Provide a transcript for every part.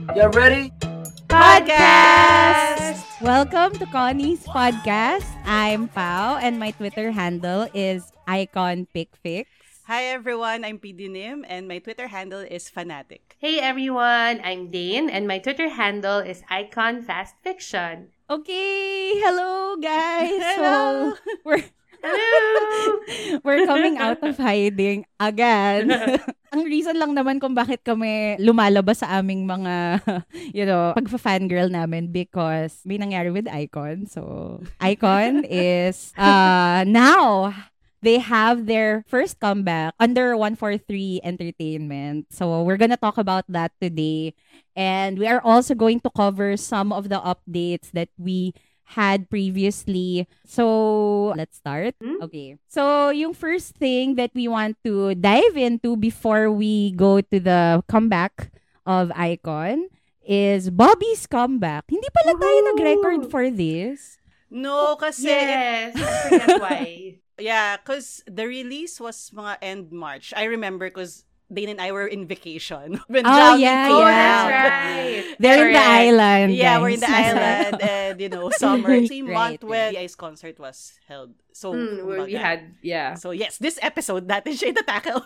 You ready? Podcast! Welcome to Connie's podcast. I'm Pao and my Twitter handle is IconPicFix. Hi everyone, I'm PD Nim and my Twitter handle is Fanatic. Hey everyone, I'm Dane and my Twitter handle is IconFastFiction. Okay, hello guys. Hello. So, we're coming out of hiding again. Ang reason lang naman kung bakit kami lumalabas sa aming mga, pagfa-fangirl namin because may nangyari with Icon. So, Icon is now they have their first comeback under 143 Entertainment. So, we're gonna talk about that today. And we are also going to cover some of the updates that we had previously. So, let's start. Okay. So, yung first thing that we want to dive into before we go to the comeback of Icon is Bobby's comeback. Hindi pala tayo nag-record for this. No, kasi... Yes, I forget why. Yeah, because the release was mga end March. I remember because Dane and I were in vacation. When Oh, Drowning yeah, came Oh, yeah. that's out. right. They're in the Correct. island, Yeah, guys. we're in the island and, summer. Same Right, month when the Ice concert was held. So, Where we kumbaga. had, yeah. So, yes, this episode, natin siya itatakal.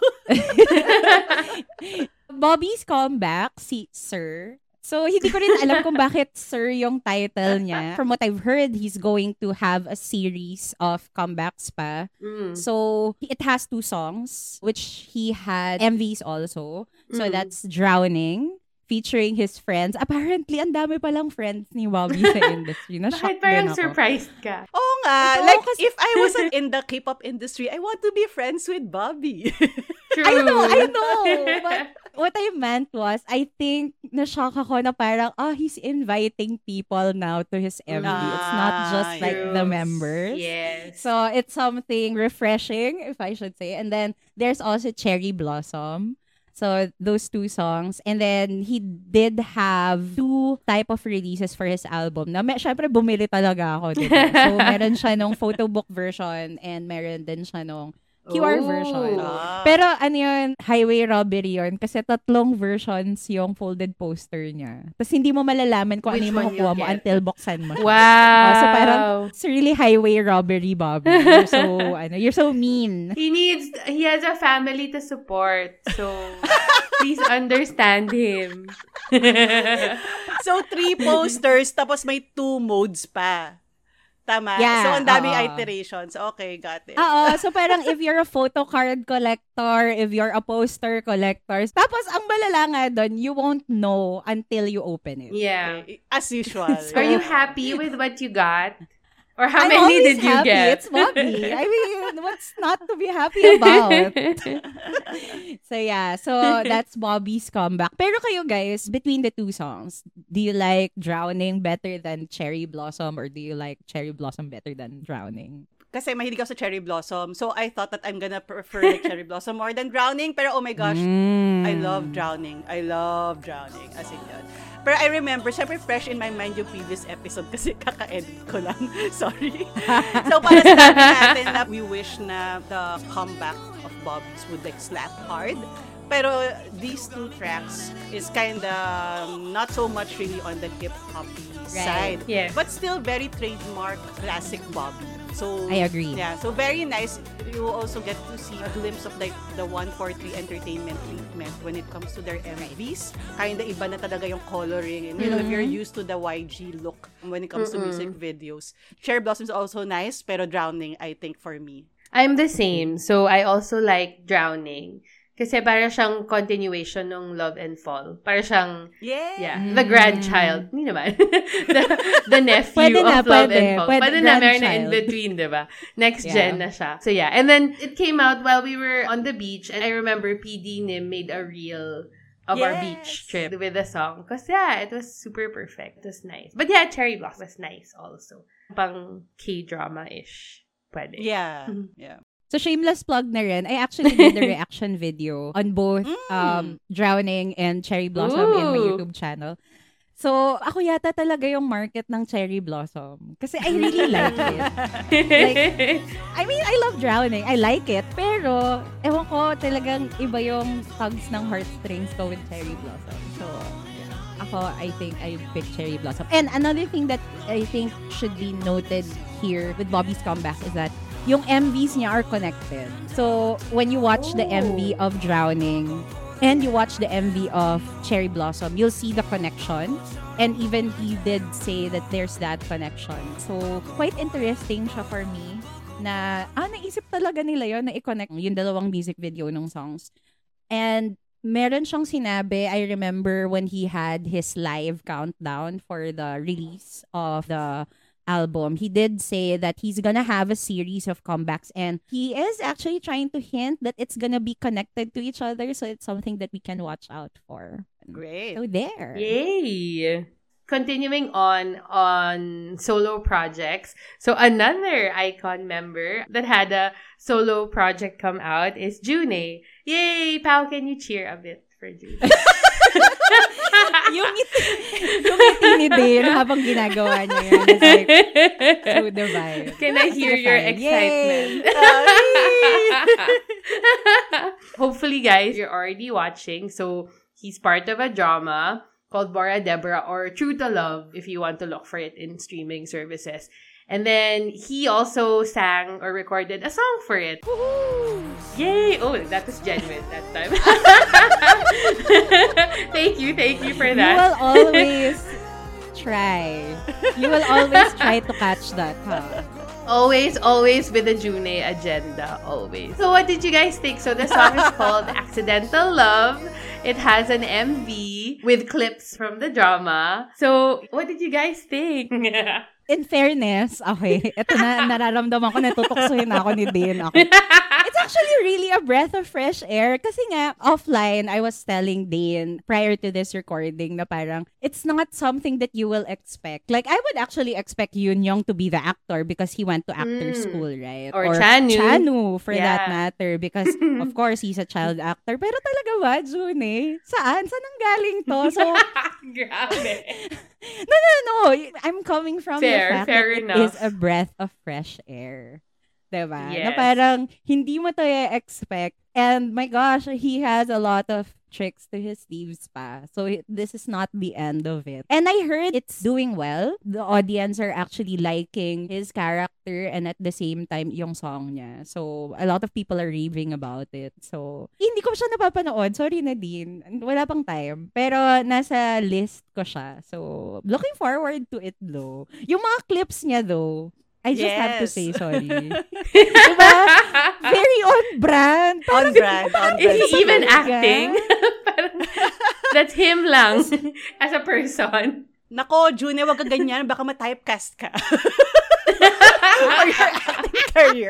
Bobby's comeback, si Sir. So, hindi ko rin alam kung bakit Sir yung title niya. From what I've heard, he's going to have a series of comebacks pa. So, it has 2 songs, which he had MVs also. So, that's Drowning, featuring his friends. Apparently, ang dami palang friends ni Bobby sa industry. Na-shock Bakit parang din ako. surprised ka? Oo nga. Oo, Like, kasi- if I wasn't in the K-pop industry, I want to be friends with Bobby. True. I know. But what I meant was, I think na-shock ako na parang, he's inviting people now to his MV. It's not just Ah, like True. the members. Yes. So, it's something refreshing, if I should say. And then, there's also Cherry Blossom. So, those 2 songs. And then, he did have 2 type of releases for his album. Na, syempre, bumili talaga ako. Diba? So, meron siya nung photo book version and meron din siya nung QR version. Ah. Pero ano yun, highway robbery yun. Kasi 3 versions yung folded poster niya. Tapos hindi mo malalaman kung ano Which yung one makukuha you mo get? until buksan mo siya. Wow. So parang, it's really highway robbery, Bobby. You're so mean. He has a family to support. So, please understand him. So, 3 posters, tapos may 2 modes pa. Tama? Yeah, So, ang daming oo. iterations. Okay, got it. Oo, so parang if you're a photo card collector, if you're a poster collector, tapos ang malala nga doon, you won't know until you open it. Yeah. As usual. Are you happy with what you got? Or how I'm many always did you happy. get? It's Bobby. I mean, what's not to be happy about? So yeah, so that's Bobby's comeback. Pero kayo guys, between the 2 songs, do you like Drowning better than Cherry Blossom or do you like Cherry Blossom better than Drowning? Kasi mahilig ako sa Cherry Blossom. So, I thought that I'm gonna prefer like Cherry Blossom more than Drowning. Pero, oh my gosh, I love Drowning. I love Drowning. As in yun. Pero I remember, syempre fresh in my mind yung previous episode kasi kaka-edit ko lang. Sorry. So, para sa natin na we wish na the comeback of Bobby's would like slap hard. Pero these 2 tracks is kinda not so much really on the hip-hop side. Yeah. But still very trademark classic Bobby. So I agree. Yeah, so very nice. You also get to see a glimpse of like the 143 Entertainment treatment when it comes to their MVs. Kinda iba na talaga yung coloring. And if you're used to the YG look when it comes to music videos. Cherry Blossom is also nice, pero Drowning, I think, for me. I'm the same. So, I also like Drowning. Kasi para siyang continuation ng Love and Fall. Para siyang, the grandchild. Hindi naman. the nephew Pwede na, of Love pwede. and Fall. Pwede Pwede na, meron na in grandchild. between, diba? Next gen na siya. So, yeah. And then, it came out while we were on the beach. And I remember PD Nim made a reel of our beach trip with the song. Because, yeah, it was super perfect. It was nice. But yeah, Cherry Blossom was nice also. Pang K-drama-ish. Pwede. Yeah. Yeah. So, shameless plug na rin. I actually did a reaction video on both Drowning and Cherry Blossom in my YouTube channel. So, ako yata talaga yung market ng Cherry Blossom. Kasi I really like it. Like, I mean, I love Drowning. I like it. Pero, ewan ko, talagang iba yung tugs ng heartstrings ko with Cherry Blossom. So, ako, I think I pick Cherry Blossom. And another thing that I think should be noted here with Bobby's comeback is that yung MVs niya are connected. So, when you watch the MV of Drowning and you watch the MV of Cherry Blossom, you'll see the connection. And even he did say that there's that connection. So, quite interesting siya for me na, naisip talaga nila yon na i-connect yung dalawang music video ng songs. And meron siyang sinabi, I remember when he had his live countdown for the release of the album, he did say that he's gonna have a series of comebacks and he is actually trying to hint that it's gonna be connected to each other, so it's something that we can watch out for. Great. So there. Yay! Continuing on solo projects. So another iKON member that had a solo project come out is June. Yay! Pao, can you cheer a bit for June? yung ngiti ni Dale habang ginagawa niya yun. It's like, so the vibe. Can I hear your excitement? Hopefully, guys, you're already watching. So, he's part of a drama called Bora Deborah or True to Love if you want to look for it in streaming services. And then, he also sang or recorded a song for it. Woohoo! Yay! Oh, that was genuine that time. Thank you for that. You will always try. You will always try to catch that, huh? Always with the June agenda, always. So what did you guys think? So the song is called Accidental Love. It has an MV with clips from the drama. So what did you guys think? In fairness, okay, ito na nararamdaman ko, natutuksohin ako ni Dean. Okay. It's actually really a breath of fresh air. Kasi nga, offline, I was telling Dean prior to this recording na parang, it's not something that you will expect. Like, I would actually expect Yoon Young to be the actor because he went to actor school, right? Or Chanu. For that matter. Because, of course, he's a child actor. Pero talaga ba, June? Saan? Saan ang galing to? So, grabe. No. I'm coming from the fact fair that enough. it is a breath of fresh air. Diba? Yes. Na parang hindi mo to expect. And my gosh, he has a lot of tricks to his sleeves pa. So this is not the end of it. And I heard it's doing well. The audience are actually liking his character and at the same time yung song niya. So a lot of people are raving about it. So hindi ko siya napapanood. Sorry Nadine. Wala pang time. Pero nasa list ko siya. So looking forward to it though. Yung mga clips niya though, I just have to say sorry. Diba? Very on brand. On brand. Is he even acting? That's him lang as a person. Nako, June, wag ka ganyan. Baka ma-typecast ka. Or your acting career.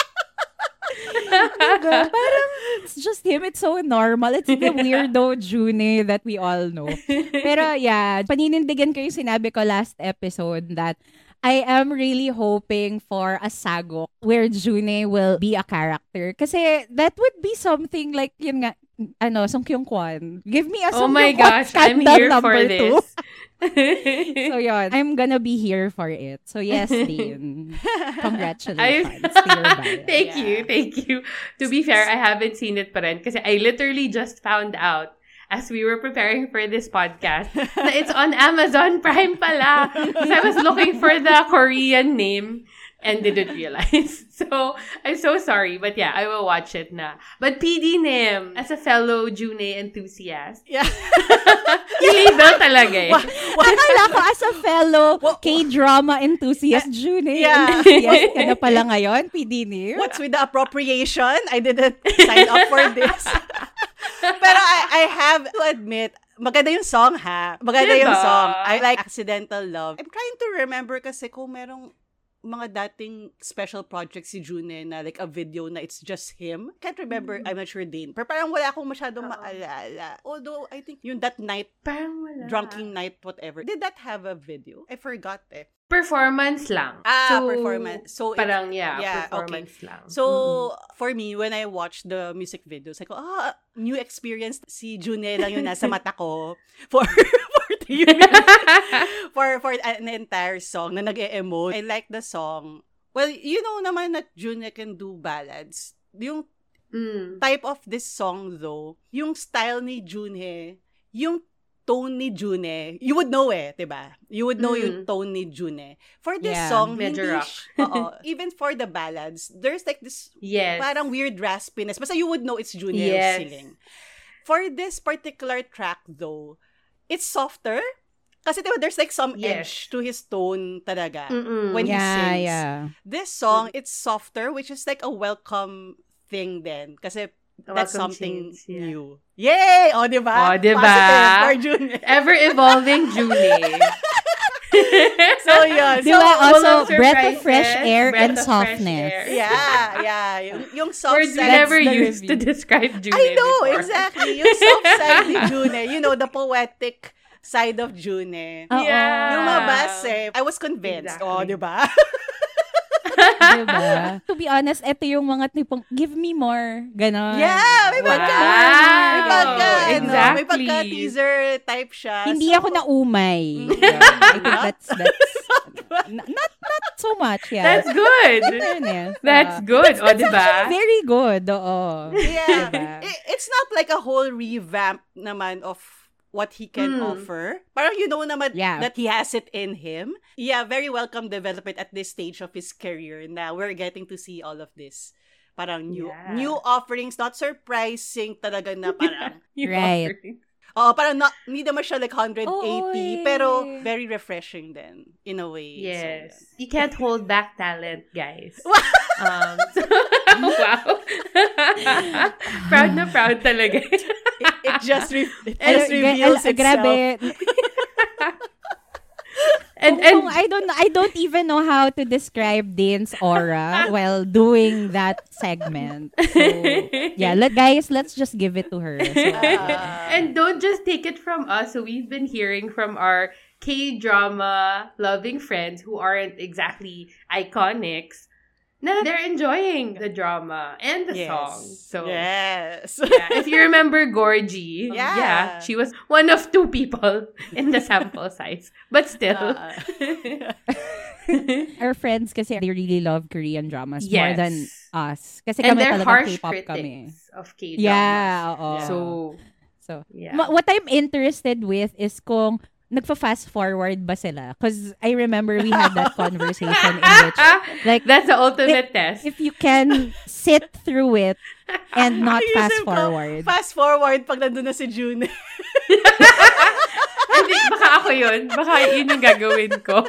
Diba? Parang it's just him. It's so normal. It's the weirdo June that we all know. Pero yeah, paninindigan ko yung sinabi ko last episode that I am really hoping for a sagok where June will be a character. Kasi that would be something like, yun nga, Song Kyung Kwan. Give me a Song Kyung Kwan. I'm here for this. So yun, I'm gonna be here for it. So yes, Dean. Congratulations to your bio. Thank you. To be fair, I haven't seen it pa rin kasi I literally just found out as we were preparing for this podcast, na it's on Amazon Prime pala. So I was looking for the Korean name and didn't realize. So, I'm so sorry. But yeah, I will watch it na. But PD Nim, as a fellow June enthusiast, Yeah. illegal talaga eh. Akala ko as a fellow K-drama enthusiast, June. Yeah. Enthusiast ka na pala ngayon, PD Nim. What's with the appropriation? I didn't sign up for this. Pero I have to admit, maganda yung song ha. Maganda yung song. I like Accidental Love. I'm trying to remember kasi kung merong mga dating special projects si June na like a video na it's just him. Can't remember. I'm not sure din. Pero parang wala akong masyadong maalala. Although, I think yung that night, Parang wala. drunken night, whatever. Did that have a video? I forgot eh. Performance lang. Performance. So, Parang, performance lang. So, for me, when I watched the music videos, I go, new experience. Si June lang yung nasa mata ko for 30 minutes. for an entire song na nag-e-emote. I like the song. Well, you know naman that June can do ballads. Yung type of this song though, yung style ni June, yung tone ni June, you would know diba? You would know yung tone ni June. For this song, medyo rock. Even for the ballads, there's like this parang weird raspiness. Basta you would know it's June who's singing. For this particular track though, it's softer. Kasi diba, there's like some edge to his tone talaga when he sings. Yeah. This song, it's softer, which is like a welcome thing then. Kasi that's something new. Yay! O, diba? Positive for June. Ever-evolving June. So, yun. Diba, also, breath of fresh air and softness. Yeah. Yung soft words we never used to describe June I know, before. exactly. Yung soft side ni June. You know, the poetic side of June. Yeah. Lumabas I was convinced. Exactly. Diba? Diba? To be honest, ito yung mga tipong, give me more. Ganon. Yeah, may pagka. Exactly. May pagka-teaser type siya. Hindi ako naumay. I think that's not so much, yeah. That's good. That's good. O, diba? Very good, oo. Yeah. Diba? It's not like a whole revamp naman of what he can offer. Parang you know naman that he has it in him. Yeah, very welcome development at this stage of his career. Now we're getting to see all of this. Parang new offerings, not surprising talaga na parang right. Parang hindi naman siya like 180, pero very refreshing then in a way. Yes. So, you can't hold back talent, guys. Wow. Proud na proud talaga. It just reveals itself. Grabe. And I don't even know how to describe Dane's aura while doing that segment. So, yeah, let's just give it to her. So, and don't just take it from us. So we've been hearing from our K-drama loving friends who aren't exactly iconics. Na they're enjoying the drama and the song. So yes. If you remember Gorgie, she was one of 2 people in the sample size. But still. Our friends kasi they really love Korean dramas more than us. Kasi and kami they're talagang harsh K-pop critics kami. of K-dramas. Yeah, oo. So what I'm interested with is kung nagfa-fast forward ba sila? Because I remember we had that conversation in which, like, that's the ultimate test. If you can sit through it and not fast forward. Fast forward pag nandun na si June. Hindi, baka ako yun. Baka yun yung gagawin ko.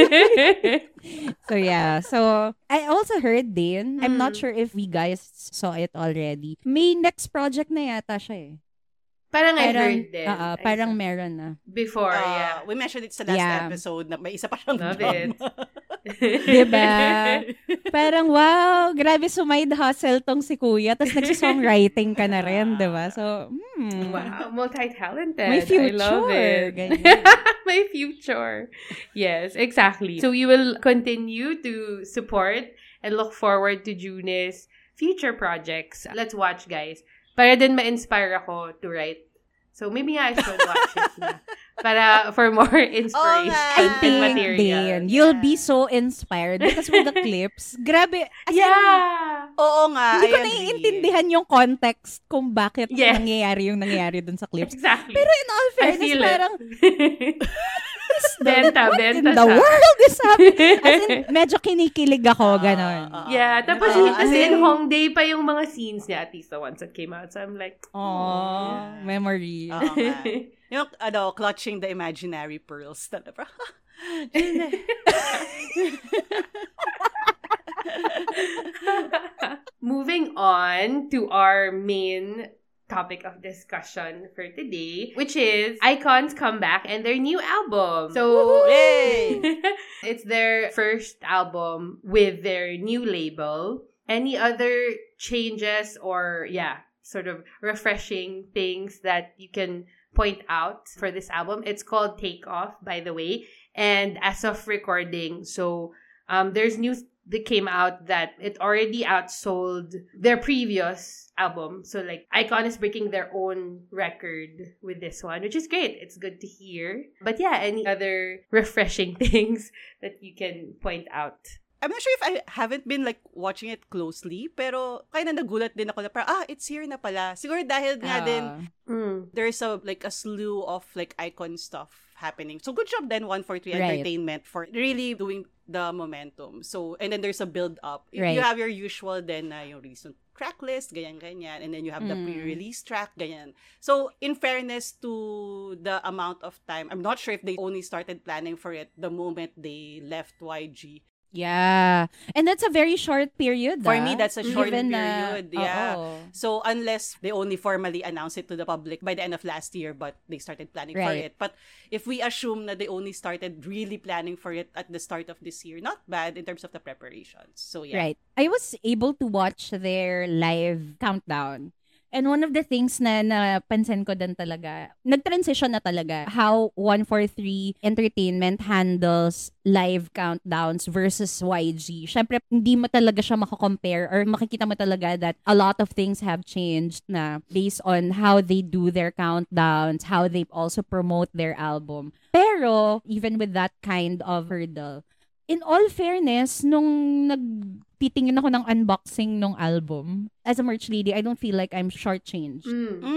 So, yeah. So, I also heard din, I'm not sure if we guys saw it already, may next project na yata siya Parang I heard din. Parang meron na. Before, We mentioned it sa last episode na may isa pa siyang Love drama. Diba? Parang, wow, grabe sumide hustle tong si Kuya. Tapos nagsisongwriting ka na rin, diba? So, wow, multi-talented. My future. I love it. My future. Yes, exactly. So, you will continue to support and look forward to June's future projects. Let's watch, guys. Para din ma-inspire ako to write. So, maybe I should watch it na. Para for more inspiration and material. You'll be so inspired because with the clips, grabe. Oo nga, Hindi ko naiintindihan yung context kung bakit nangyayari dun sa clips. Exactly. Pero in all fairness, parang benta the world is happening. As in, medyo kinikilig ako, ganon. Tapos kasi in Hongdae pa yung mga scenes niya, at least the ones that came out. So I'm like, memory. Yung, clutching the imaginary pearls. Moving on to our main topic of discussion for today, which is iKON's comeback and their new album. So, it's their first album with their new label. Any other changes or, sort of refreshing things that you can point out for this album? It's called Take Off, by the way. And as of recording, so there's news that came out that it already outsold their previous album. So like iKON is breaking their own record with this one, which is great. It's good to hear. But any other refreshing things that you can point out? I'm not sure if I haven't been like watching it closely, pero kaya na nagulat din ako na parang, it's here na pala. Siguro dahil nga din, there's a slew of like icon stuff happening. So good job then 143 Entertainment for really doing the momentum. So, and then there's a build up. You have your usual then yung recent track list, ganyan, and then you have the pre-release track, ganyan. So, in fairness to the amount of time, I'm not sure if they only started planning for it the moment they left YG. Yeah. And that's a very short period. For me, that's a short period. Yeah. Oo. So, unless they only formally announced it to the public by the end of last year, but they started planning for it. But if we assume that they only started really planning for it at the start of this year, not bad in terms of the preparations. So, yeah. Right. I was able to watch their live countdown. And one of the things na napansin ko din talaga, nag-transition na talaga how 143 Entertainment handles live countdowns versus YG. Syempre, hindi mo talaga siya makakompare or makikita mo talaga that a lot of things have changed na based on how they do their countdowns, how they also promote their album. Pero, even with that kind of hurdle, in all fairness, nung nagtitingin ako ng unboxing ng album, as a merch lady, I don't feel like I'm shortchanged.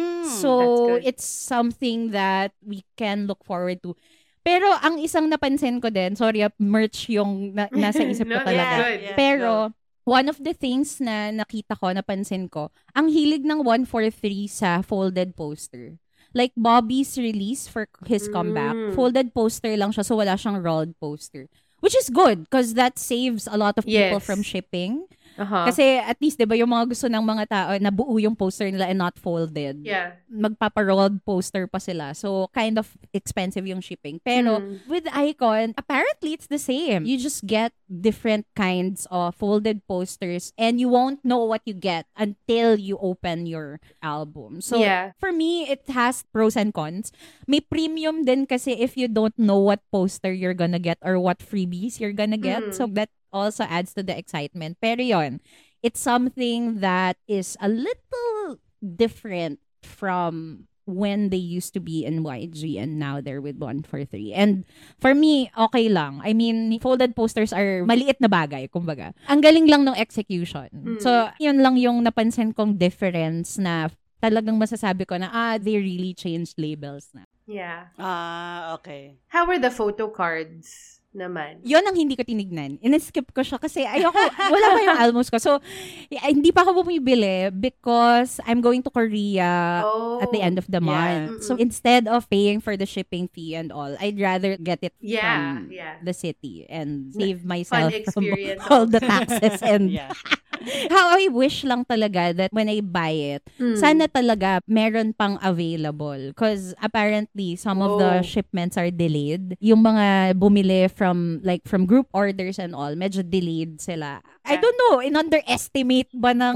So, it's something that we can look forward to. Pero, ang isang napansin ko din, sorry, merch yung nasa isip ko talaga. Pero, one of the things na nakita ko, napansin ko, ang hilig ng 143 sa folded poster. Like, Bobby's release for his comeback, folded poster lang siya, so wala siyang rolled poster. Which is good because that saves a lot of people from shipping. Kasi at least, di ba, yung mga gusto ng mga tao na buo yung poster nila and not folded. Yeah. Magpaparolled poster pa sila. So, kind of expensive yung shipping. Pero, with Icon, apparently it's the same. You just get different kinds of folded posters and you won't know what you get until you open your album. So, for me, it has pros and cons. May premium din kasi if you don't know what poster you're gonna get or what freebies you're gonna get. So, that also adds to the excitement. Pero yon, it's something that is a little different from when they used to be in YG and now they're with 143. And for me, okay lang. I mean, folded posters are maliit na bagay, kumbaga. Ang galing lang ng execution. So, yun lang yung napansin kong difference na talagang masasabi ko na, they really changed labels na. Yeah. Okay. How were the photo cards naman? Yun ang hindi ko tinignan. In-skip ko siya kasi ayoko, wala pa yung albums ko. So, hindi pa ako bumibili because I'm going to Korea at the end of the month. So, instead of paying for the shipping fee and all, I'd rather get it from the city and save myself from all the taxes and how I wish lang talaga that when I buy it, sana talaga meron pang available. Because apparently, some of the shipments are delayed. Yung mga bumili from group orders and all, medyo delayed sila. I don't know, in-underestimate ba ng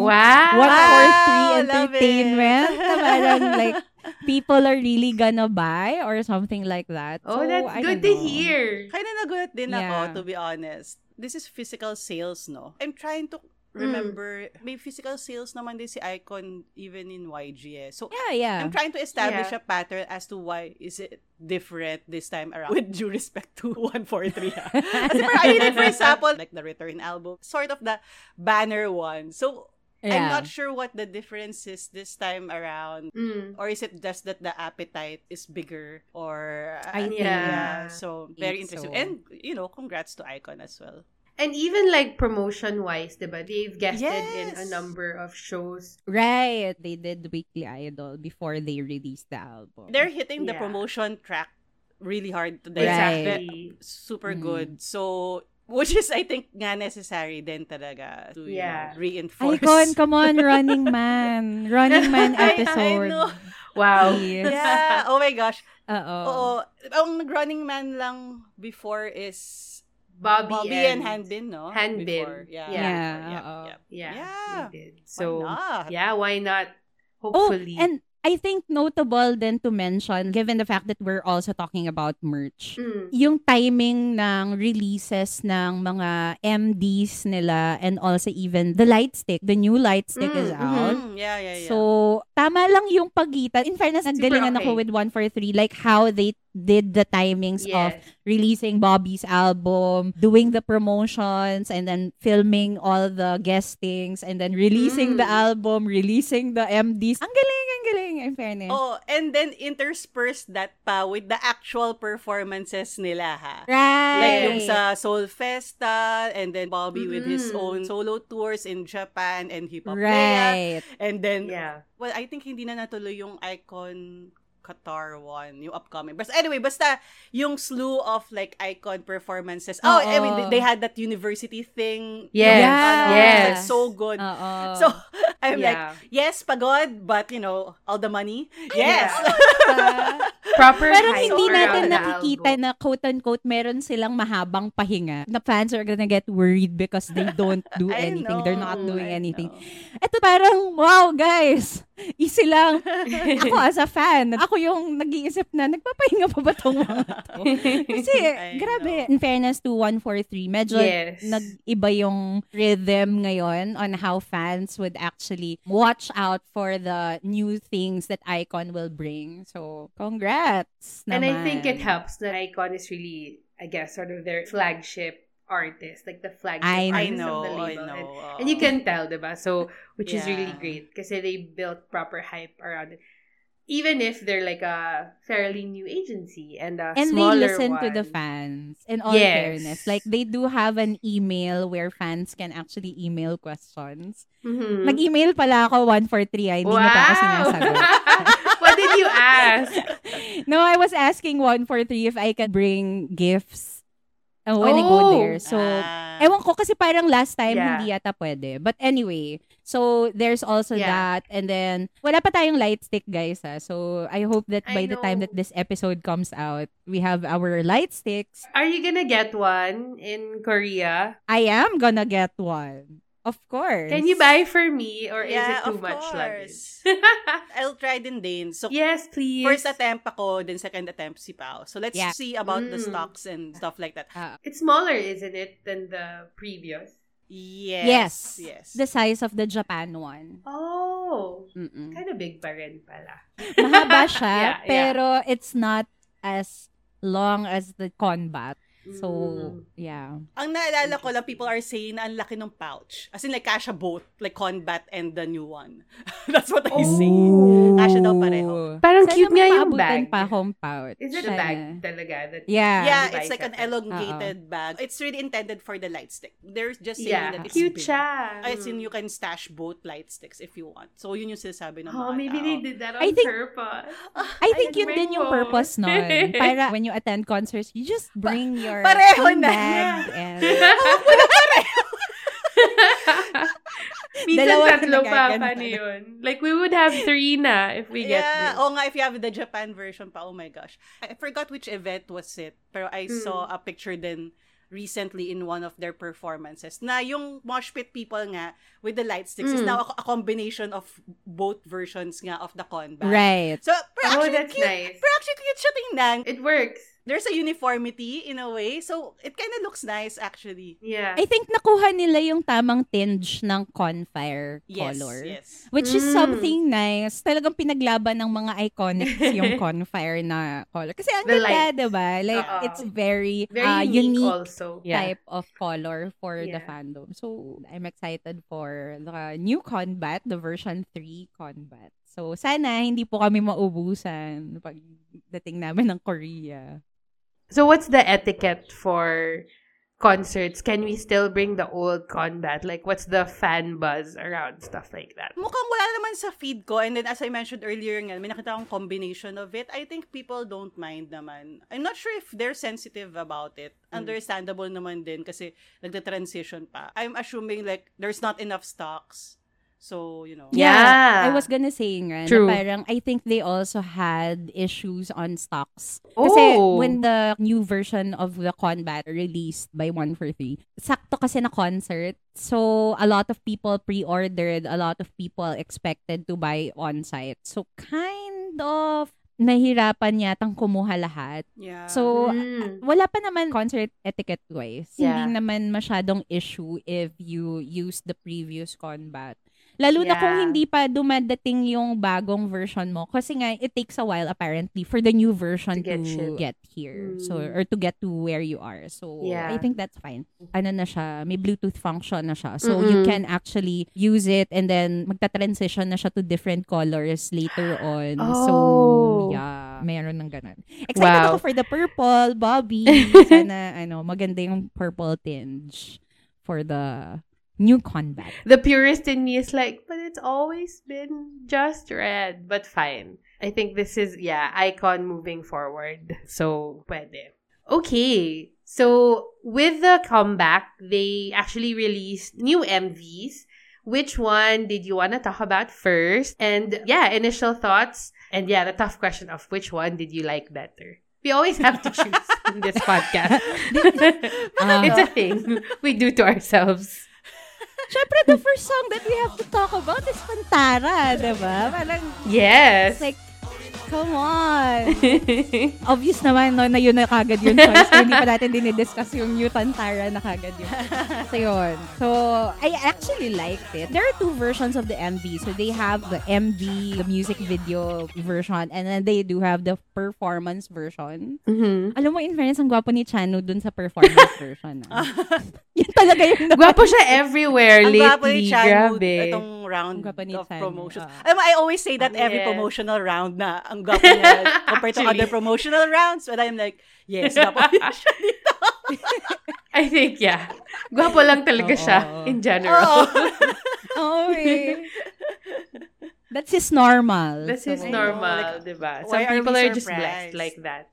143 Entertainment? Parang like, people are really gonna buy or something like that. So, that's good to hear. Kaya nagulat din ako, to be honest. This is physical sales, no? I'm trying to remember, may physical sales naman din si Icon even in YG eh. So, I'm trying to establish a pattern as to why is it different this time around with due respect to 143. Kasi for example, like the Return album, sort of the banner one. So, I'm not sure what the difference is this time around. Or is it just that the appetite is bigger? Or, so, very interesting. So. And, congrats to Icon as well. And even like promotion-wise, diba? They've guested in a number of shows. Right. They did Weekly Idol before they released the album. They're hitting the promotion track really hard today. Exactly. Super good. So, which is, I think, nga necessary din talaga to reinforce. Icon, come on, Running Man. Running Man episode. I know. Wow. Yeah. Oh my gosh. Oo. Ang nag-Running Man lang before is Bobby and Hanbin, no? Hanbin. Yeah. They did. So, why not? Hopefully. And I think notable then to mention, given the fact that we're also talking about merch, yung timing ng releases ng mga MDs nila and also even the light stick, the new light stick is out. Yeah. So, tama lang yung pagitan. In fairness, naggalingan ako with 143, like how they did the timings of releasing Bobby's album, doing the promotions, and then filming all the guestings, and then releasing the album, releasing the MDs. Ang galing, in fairness. Oh, and then interspersed that pa with the actual performances nila, ha? Right. Like yung sa Soul Festa, and then Bobby with his own solo tours in Japan and Hip Hop Right. and then, well, I think hindi na natuloy yung Icon Qatar one, yung upcoming. But anyway, basta yung slew of like icon performances. Oh, I mean, they had that university thing. Yes. Like, so good. So, I'm like, yes, pagod, but you know, all the money. Yes. Proper pero hype hindi natin around the nakikita album. na quote-unquote meron silang mahabang pahinga. The fans are gonna get worried because they don't do anything. They're not doing anything. Ito parang, wow, guys. Easy lang. Ako as a fan, ako yung nag-iisip na, nagpapahinga pa ba tong mga to? Kasi, grabe. In fairness to 143, medyo nag-iba yung rhythm ngayon on how fans would actually watch out for the new things that Icon will bring. So, congrats naman. And I think it helps that Icon is really, I guess, sort of their flagship artist, like the flagship artist of the label. And you can tell, diba? So, which is really great kasi they built proper hype around it. Even if they're like a fairly new agency and a smaller they listen one. to the fans. In all fairness. Like, they do have an email where fans can actually email questions. Nag-email pala ako 143, hindi niya pa ako sinasagot. What did you ask? No, I was asking 143 if I could bring gifts when I go there. So, ewan ko kasi parang last time hindi yata pwede. But anyway, so there's also that. And then, wala pa tayong light stick, guys. So, I hope that by the time that this episode comes out, we have our light sticks. Are you gonna get one in Korea? I am gonna get one. Of course. Can you buy for me or is it too much luggage? I'll try din. So, yes, please. First attempt ako, then second attempt si Pao. So, let's see about the stocks and stuff like that. It's smaller, isn't it, than the previous? Yes. The size of the Japan one. Oh. Kind of big pa rin pala. Mahaba siya, pero it's not as long as the Combat. So, Ang naalala ko lang, people are saying na ang laki ng pouch. As in, like, kasha both. Like, Combat and the new one. That's what I say. Kasha daw pareho. Parang cute nga yung maabutan bag. pa home pouch. Is it a bag talaga? That Yeah, it's like an elongated bag. It's really intended for the light stick. They're just saying that it's cute big. siya. As in, you can stash both light sticks if you want. So, yun yung sinasabi ng mga maybe tao. they did that on purpose. I think yun din yung purpose nun. Para when you attend concerts, you just bring your pareho na. Bag and minsan tatlo pa yun. Like, we would have 3 na if we get this. Oo nga, if you have the Japan version pa, oh my gosh. I forgot which event was it, pero I saw a picture din recently in one of their performances na yung mosh pit people nga with the light sticks is now a combination of both versions nga of the Combat. Right. So, that's cute, nice. Pero actually cute siya tingnan. It works. There's a uniformity in a way, so it kind of looks nice actually. Yeah. I think nakuha nila yung tamang tinge ng Confire color. Yes. Which is something nice. Talagang pinaglaban ng mga iconics yung Confire na color. Kasi ang ganda, diba? Like, it's very unique also. type of color for the fandom. So, I'm excited for the new Combat, the version 3 Combat. So, sana hindi po kami maubusan pagdating namin ng Korea. So, what's the etiquette for concerts? Can we still bring the old Combat? Like, what's the fan buzz around stuff like that? Mukhang wala naman sa feed ko. And then, as I mentioned earlier nga, may nakita akong combination of it. I think people don't mind naman. I'm not sure if they're sensitive about it. Understandable naman din kasi nagda-transition pa. I'm assuming like, there's not enough stocks. So, you know. Yeah. I was gonna say nga, True. na parang I think they also had issues on stocks. Kasi when the new version of the Combat released by 143, sakto kasi na concert. So, a lot of people pre-ordered, a lot of people expected to buy on-site. So, kind of nahirapan yatang kumuha lahat. Yeah. So, wala pa naman concert etiquette-wise. Yeah. Hindi naman masyadong issue if you use the previous Combat. Lalo na kung hindi pa dumadating yung bagong version mo. Kasi nga, it takes a while apparently for the new version to get here. So, or to get to where you are. So, I think that's fine. Ano na siya, may Bluetooth function na siya. So, you can actually use it and then magta-transition na siya to different colors later on. So, yeah, meron ng ganun. Excited ako for the purple, Bobby. Sana, maganda yung purple tinge for the new Combat. The purist in me is like, but it's always been just red. But fine. I think this is, icon moving forward. So, pwede. Okay. So, with the comeback, they actually released new MVs. Which one did you want to talk about first? And initial thoughts. And the tough question of which one did you like better? We always have to choose in this podcast. It's a thing we do to ourselves. Syempre, the first song that we have to talk about is Pantara, diba? Parang, yes. It's like, come on. Obvious naman, no, na yun na kagad yung choice. Hindi pa natin dinidiscuss yung new Pantara na kagad yun. So, yun. So, I actually liked it. There are two versions of the MV. So, they have the MV, the music video version, and then they do have the performance version. Mm-hmm. Alam mo, in fairness, ang gwapo ni Chano dun sa performance version. Yun talaga yung gwapo siya everywhere lately. Ang gwapo ni Chano, grabe. itong round of Chano. promotions. Alam mo, I always say that every promotional round na ang gwapo niya compared to other promotional rounds. But I'm like, yes, gwapo siya dito. I think, gwapo lang talaga siya in general. That's his normal. That's his normal, diba? Some people are just blessed like that.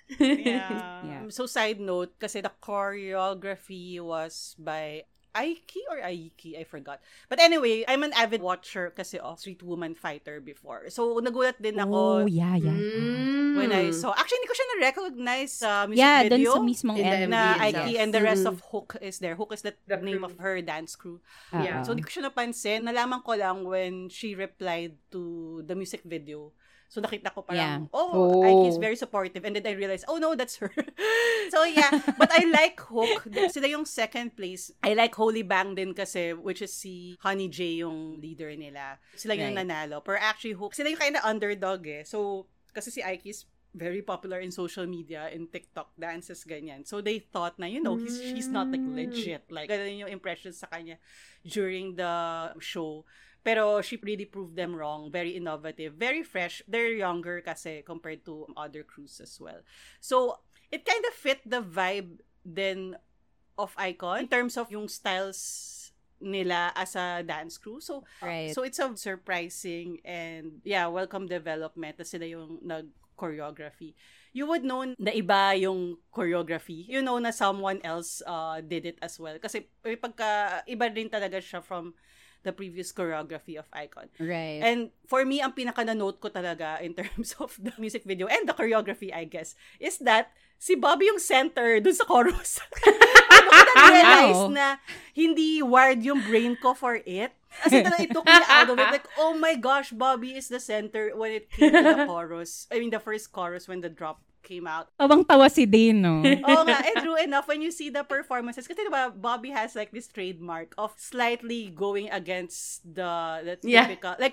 So side note, kasi the choreography was by Aiki or Aiki, I forgot. But anyway, I'm an avid watcher kasi of Street Woman Fighter before. So nagulat din ako. When I saw, actually hindi ko siya na-recognize sa music video. Yeah, dun sa mismong MV na Aiki and the rest of Hook is there. Hook is the name of her dance crew. So hindi ko siya napansin. Nalaman ko lang when she replied to the music video. So, nakita ko parang, Aiki is very supportive. And then I realized, oh no, that's her. So, but I like Hook. Sila yung second place. I like Holy Bang din kasi, which is si Honey J yung leader nila. Sila yung nanalo. Pero actually, Hook, sila yung kind of underdog eh. So, kasi si Aiki is very popular in social media, in TikTok dances, ganyan. So, they thought na, she's not like legit. Like, ganun yung impressions sa kanya during the show. Pero she really proved them wrong. Very innovative. Very fresh. They're younger kasi compared to other crews as well. So, it kind of fit the vibe then of Icon in terms of yung styles nila as a dance crew. So, so it's a surprising and welcome development na sila yung nag-choreography. You would know na iba yung choreography. You know na someone else did it as well. Kasi pagka iba rin talaga siya from the previous choreography of Icon. Right. And for me, ang pinaka-na-note ko talaga in terms of the music video and the choreography, I guess, is that si Bobby yung center dun sa chorus. Ano ko na-realize na hindi wired yung brain ko for it. As in, it took me out of it. Like, oh my gosh, Bobby is the center when it came to the chorus. I mean, the first chorus when the drop came out. Tawang-tawa si Dane, no? Oo nga, and true enough, when you see the performances, kasi diba, Bobby has like this trademark of slightly going against the typical, like,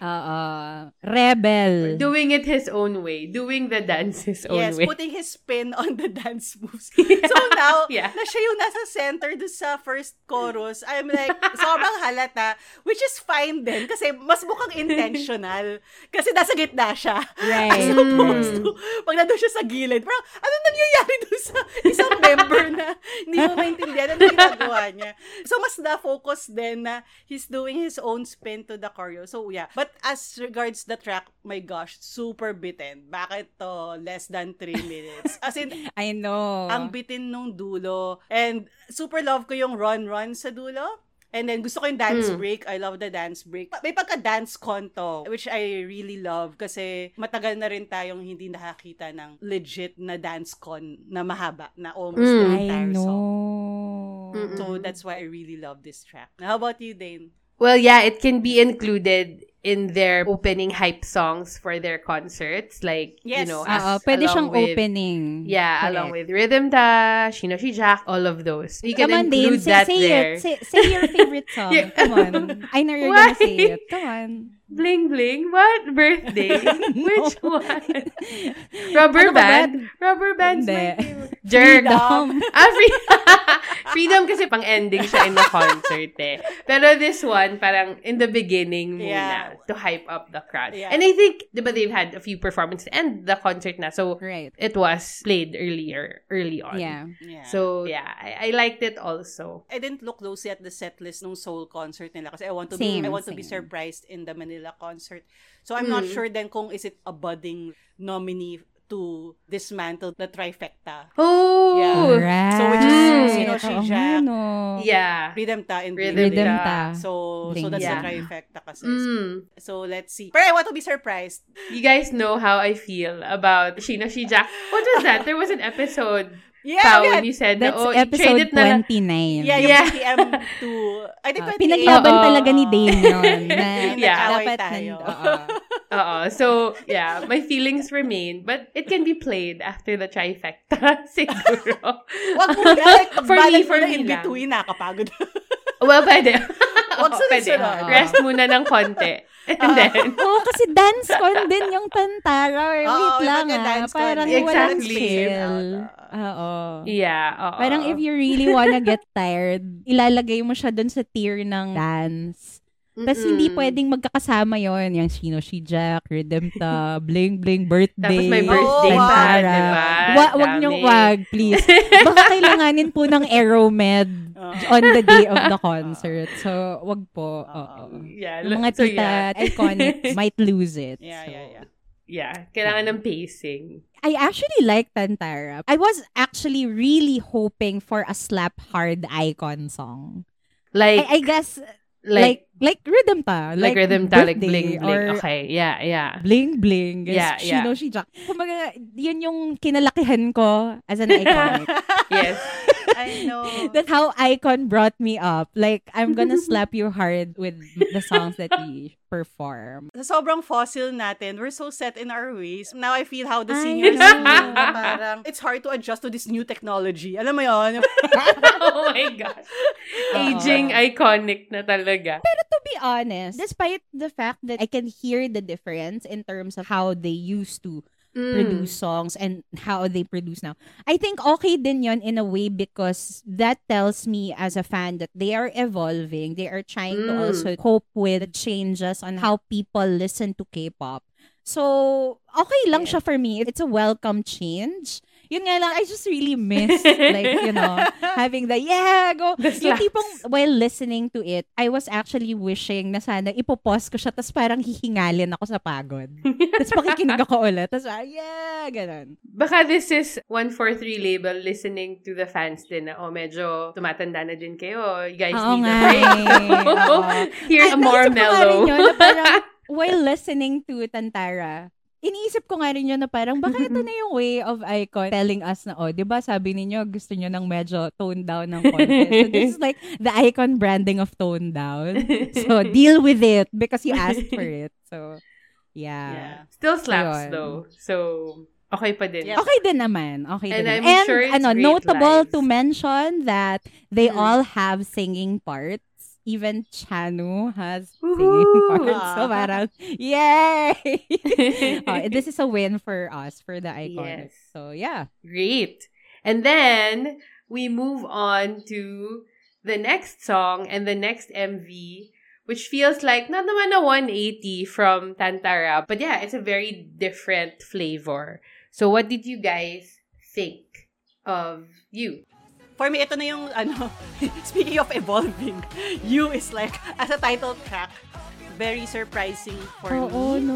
rebel. Doing it his own way. Doing the dance his own way. Yes, putting his spin on the dance moves. So now, na siya yung nasa center doon sa first chorus, I'm like, sobrang halata, which is fine din, kasi mas mukhang intentional. Kasi nasa gitna siya. Right. As opposed to, pag nandun siya sa gilid, parang, ano nangyayari doon sa isang member na hindi mo maintindihan ano ginagawa niya. So, mas na-focus din na he's doing his own spin to the choreo. So, But as regards the track, my gosh, super bitin. Bakit to? Less than 3 minutes. As in, I know. Ang bitin nung dulo. And super love ko yung run sa dulo. And then, gusto ko yung dance break. I love the dance break. May pagka-dance conto, which I really love kasi matagal na rin tayong hindi nakakita ng legit na dance con na mahaba, na almost the entire song. So, that's why I really love this track. How about you, Dane? Well, yeah, it can be included in their opening hype songs for their concerts. Like, yes. you know, pwede siyang with, opening. Yeah, Correct. along with Rhythm Ta, Shino Shi Jack, all of those. You can Come on, include Dane. that Say there. it. Say your favorite song. Yeah. Come on. I know you're gonna say it. Come on. Bling Bling? What? Birthday? Which one? Rubber Ano ba Band? Rubber Band's my Hindi. favorite. Jerk. Freedom. Freedom kasi pang-ending siya in the concert eh. Pero this one, parang in the beginning muna to hype up the crowd. Yeah. And I think, di ba, they've had a few performances and the concert na. So, Right. it was played early on. Yeah. So, yeah, I liked it also. I didn't look closely at the set list ng Seoul concert nila kasi I want to Same, be surprised in the Manila concert. So I'm not sure then kung is it a budding nominee to dismantle the trifecta. Oh! Yeah. Right. So which is Shino Shi Oo Jack, nga, no. Yeah. Rhythm Ta, and Rhythm Bling Bling. Ta. So that's Yeah. the trifecta kasi. So let's see. But I want to be surprised. You guys know how I feel about Shino Shi Jack. What was that? There was an episode, Pao, when you said, That's oh, episode trade it na lang. 29. Yeah, yung Yeah. PTM to, I think 28. Pinaglaban Oo. talaga ni Dane yun. Na Yeah. dapat Tayo. So, yeah, my feelings remain, but it can be played after the trifecta, siguro. Wag mo like, For me, for for in me lang. between, nakakapagod. Well, pwede. Wag Pwede. sunod-sunod. Rest muna ng konti. And then, Oo, kasi dance con din yung Tantara. Wait Oo, lang magka-dance con. Parang Exactly. walang chill. Oo. yeah. Parang if you really wanna get tired, ilalagay mo siya dun sa tier ng dance. Tapos hindi pwedeng magkakasama yon yung Shino Shi Jack, Rhythm Ta, Bling Bling, Birthday. Tapos may birthday pa, Tantara. diba? Wag niyong wag, please. Baka kailanganin po ng Aeromed on the day of the concert. So, wag po. Yeah. Yung mga So, tita yeah. iconic might lose it. Yeah, So, yeah. Yeah. Kailangan ng pacing. I actually like Tantara. I was actually really hoping for a slap hard icon song. Like, I guess like Rhythm Ta. like Rhythm Ta, like Birthday Bling Bling. or Okay, yeah. Bling Bling. Yeah, Shino Shi Jack. Kumbaga, yun yung kinalakihan ko as an iconic. Yes. I know. That's how Icon brought me up. Like, I'm gonna slap you hard with the songs that we perform. Sa sobrang fossil natin, we're so set in our ways. Now I feel how the seniors feel na parang it's hard to adjust to this new technology. Alam mo yun? Oh my gosh. Aging iconic na talaga. Pero to be honest, despite the fact that I can hear the difference in terms of how they used to produce songs and how they produce now, I think okay din yon in a way because that tells me as a fan that they are evolving. They are trying to also cope with the changes on how people listen to K-pop. So, okay lang siya for me. It's a welcome change. Yun nga lang, I just really miss, like, you know, having the, go. The Yung slaps. tipong, while listening to it, I was actually wishing na sana ipopause ko siya, tapos parang hihingalin ako sa pagod. Tapos pakikinig ako ulit. Tapos, ganun. Baka this is 143 label listening to the fans din na, medyo tumatanda na din kayo. You guys Oo need nga a break. Oo. Here's a more Naisip ko nga rin mellow. yun na parang, while listening to Tantara, iniisip ko nga rin yun na parang, baka ito na yung way of Icon telling us na, di ba sabi ninyo, gusto nyo ng medyo toned down ng konti. So this is like the Icon branding of toned down. So deal with it because you asked for it. So, yeah. Still slaps Ayun. though. So, okay pa din. Yeah. Okay din naman. Okay And din I'm naman. sure it's great notable live. to mention that they all have singing parts. Even Chanu has singing parts. So parang, yay! This is a win for us, for the Iconics. Yes. So, yeah. Great. And then, we move on to the next song and the next MV, which feels like not naman a 180 from Tantara, but yeah, it's a very different flavor. So, what did you guys think of You? For me, ito na yung, speaking of evolving, You is like, as a title track, very surprising for Oh, me. no.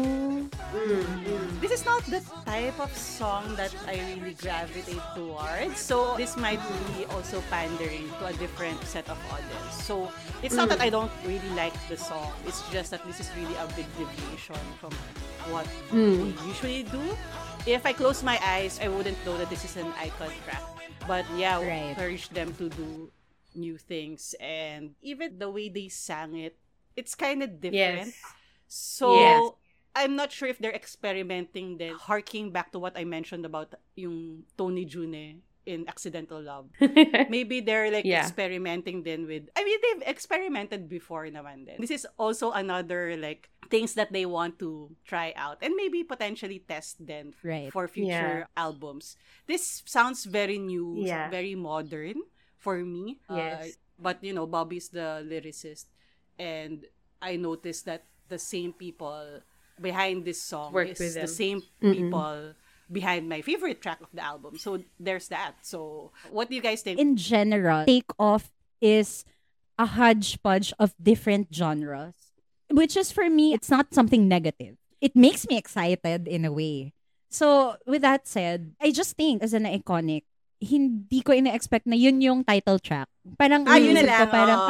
This is not the type of song that I really gravitate towards. So this might be also pandering to a different set of audience. So it's not that I don't really like the song. It's just that this is really a big deviation from what we usually do. If I close my eyes, I wouldn't know that this is an icon track. But yeah, Right. encourage them to do new things. And even the way they sang it, it's kind of different. Yes. So, Yes. I'm not sure if they're experimenting then, harking back to what I mentioned about yung Tony June in Accidental Love. Maybe they're like Yeah. experimenting then with, I mean, they've experimented before naman din. This is also another like things that they want to try out and maybe potentially test then Right. for future albums. This sounds very new, Yeah. very modern for me. Yes. But you know, Bobby's the lyricist, and I noticed that the same people behind this song Worked is with the them. same people behind my favorite track of the album. So there's that. So what do you guys think? In general, Take Off is a hodgepodge of different genres. Which is for me, it's not something negative. It makes me excited in a way. So with that said, I just think as an iconic, hindi ko ina-expect na yun yung title track. Parang Yun na iniisip ko lang. parang,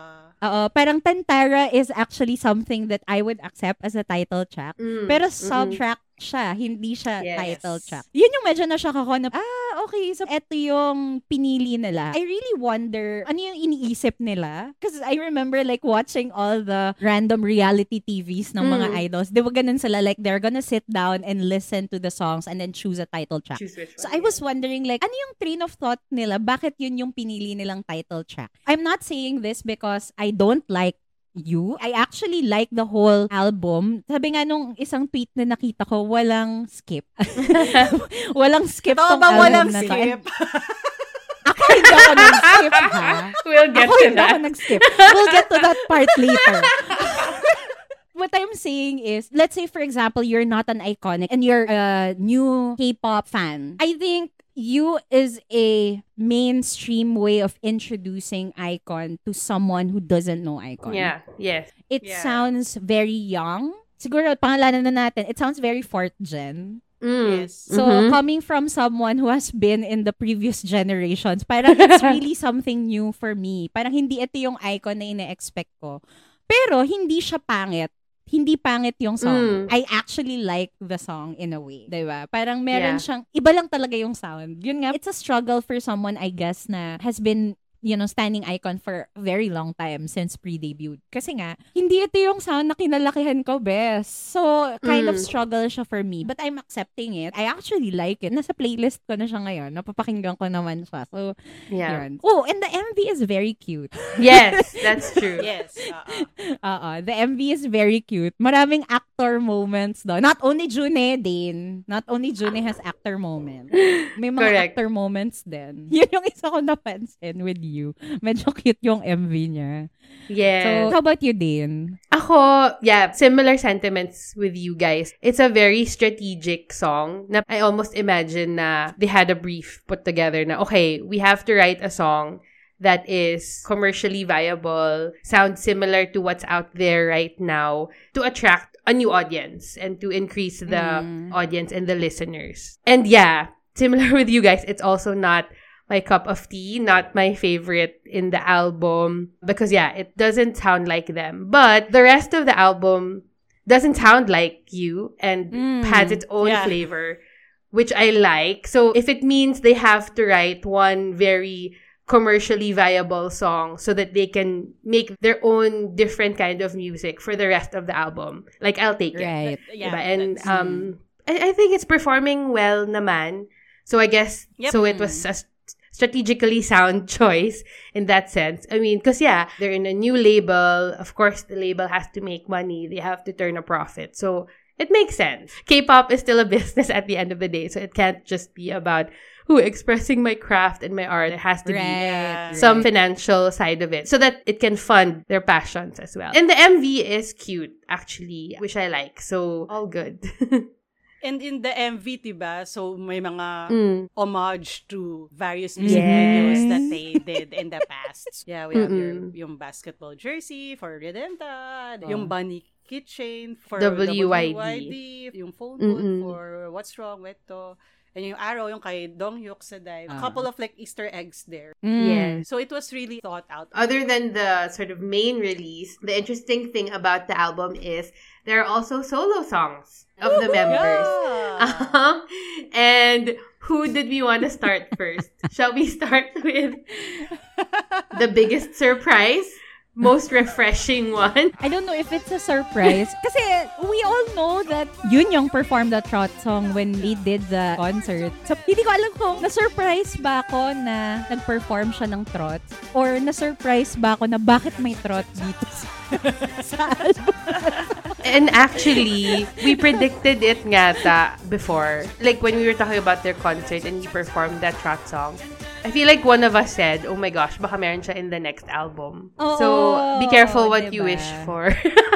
parang Tantara is actually something that I would accept as a title track. Pero soundtrack siya, hindi siya Yes. title track. Yun yung medyo na-shock ako na, okay, so eto yung pinili nila. I really wonder, ano yung iniisip nila? Because I remember like watching all the random reality TVs ng mga idols. Di ba ganun sila, like they're gonna sit down and listen to the songs and then choose a title track. Choose which So one, I was wondering like, ano yung train of thought nila? Bakit yun yung pinili nilang title track? I'm not saying this because I don't like you. I actually like the whole album. Sabi nga nung isang tweet na nakita ko, walang skip. Walang skip Totoo tong ba album walang na to. skip? Ako hindi ako nag-skip, ha? We'll get Ako to hindi ako that. nag-skip. We'll get to that part later. What I'm saying is, let's say, for example, you're not an iconic and you're a new K-pop fan. I think you is a mainstream way of introducing Icon to someone who doesn't know Icon. Yeah, yes. It Yeah. sounds very young. Siguro, pangalanan na natin, it sounds very fourth gen. Yes. So, coming from someone who has been in the previous generations, parang it's really something new for me. Parang hindi ito yung Icon na ina-expect ko. Pero, hindi siya pangit. Hindi pangit yung song. I actually like the song in a way. Diba? Parang meron siyang, iba lang talaga yung sound. Yun nga, it's a struggle for someone, I guess, na has been, you know, standing Icon for a very long time since pre-debut. Kasi nga, hindi ito yung sound na kinalakihan ko, best. So, kind of struggle siya for me. But I'm accepting it. I actually like it. Nasa playlist ko na siya ngayon. Napapakinggan ko naman siya. So, Yeah. yun. Oh, and the MV is very cute. Yes, that's true. Yes. The MV is very cute. Maraming actor moments do. Not only June din. Not only June has actor moments. May mga Correct. actor moments din. Yun yung isa ko napansin with you. Medyo cute yung MV niya. Yes. So, how about you, Din? Ako, yeah, similar sentiments with you guys. It's a very strategic song na I almost imagine na they had a brief put together na, okay, we have to write a song that is commercially viable, sounds similar to what's out there right now to attract a new audience and to increase the audience and the listeners. And yeah, similar with you guys, it's also not my cup of tea, not my favorite in the album because yeah, it doesn't sound like them. But the rest of the album doesn't sound like you and has its own flavor, which I like. So if it means they have to write one very commercially viable song so that they can make their own different kind of music for the rest of the album, like I'll take it. Right. Yeah. Diba? And that's- I think it's performing well naman. So I guess so it was a strategically sound choice in that sense. I mean, because yeah, they're in a new label. Of course, the label has to make money. They have to turn a profit. So it makes sense. K-pop is still a business at the end of the day. So it can't just be about expressing my craft and my art. There has to be some financial side of it so that it can fund their passions as well. And the MV is cute, actually, which I like. So all good. And in the MV, diba, so may mga homage to various music videos that they did in the past. Yeah, we have yung basketball jersey for Redempta, yung bunny Keychain for WYD. Yung phone booth for What's Wrong with To. And yung arrow, yung kay Dong Hyuk sa dive. A couple of like Easter eggs there. Yes. So it was really thought out. Other than the sort of main release, the interesting thing about the album is there are also solo songs of the members. Yeah. And who did we want to start first? Shall we start with the biggest surprise? Most refreshing one? I don't know if it's a surprise. Kasi we all know that Yoonyoung performed the trot song when they did the concert. So, hindi ko alam kung na-surprise ba ako na nag-perform siya ng trot or na-surprise ba ako na bakit may trot dito sa album. And actually, we predicted it nga before. Like when we were talking about their concert and he performed that trot song. I feel like one of us said, oh my gosh, baka meron siya in the next album. So, be careful what you wish for.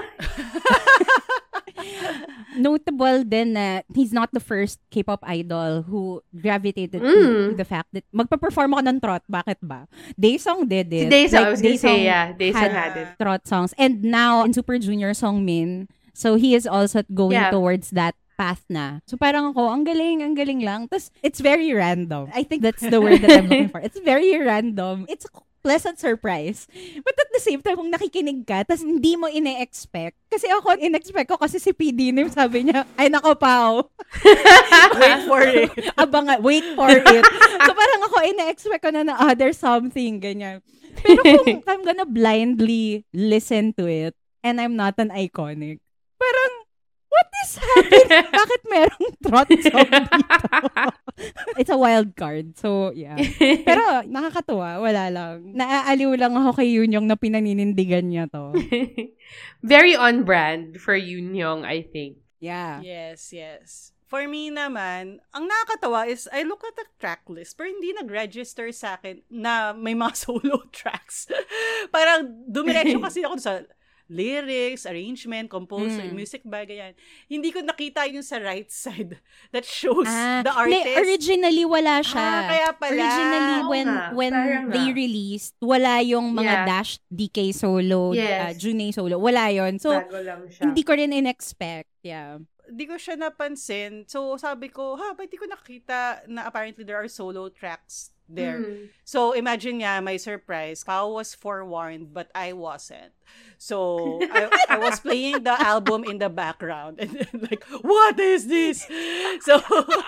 Notable din na he's not the first K-pop idol who gravitated to the fact that magpa-perform ako ng trot. Bakit ba? Daesung did it. Si Daesung, I was gonna say, yeah. Daesung had it. Trot songs. And now, in Super Junior Songmin, so he is also going towards that path na. So parang ako, ang galing lang. Tapos, it's very random. I think that's the word that I'm looking for. It's very random. It's a pleasant surprise. But at the same time, kung nakikinig ka, tapos hindi mo ine-expect. Kasi ako, in-expect ko kasi si PD Nim, sabi niya, ay nako pao. Wait for it. Wait for it. So parang ako, ine-expect ko na there's something, ganyan. Pero kung I'm gonna blindly listen to it, and I'm not an iconic, parang, what is happening? Bakit merong trot song dito? It's a wild card. So, yeah. Pero, nakakatuwa. Wala lang. Naaaliw lang ako kay Yoonyoung na pinaninindigan niya to. Very on brand for Yoonyoung, I think. Yeah. Yes. For me naman, ang nakakatawa is I look at the track list pero hindi nag-register sa akin na may mga solo tracks. Parang dumiretso kasi ako sa lyrics, arrangement, composer, music ba, ganyan. Hindi ko nakita yung sa right side that shows the artist. Originally, wala siya. Kaya pala. Originally, when they released, wala yung mga Dash DK solo, Junei solo. Wala yon. So, hindi ko rin in-expect. Yeah. Di ko siya napansin. So, sabi ko, ba't di ko nakita na apparently there are solo tracks there. So, imagine nga, my surprise. Pao was forewarned, but I wasn't. So, I was playing the album in the background. And then, like, what is this? So,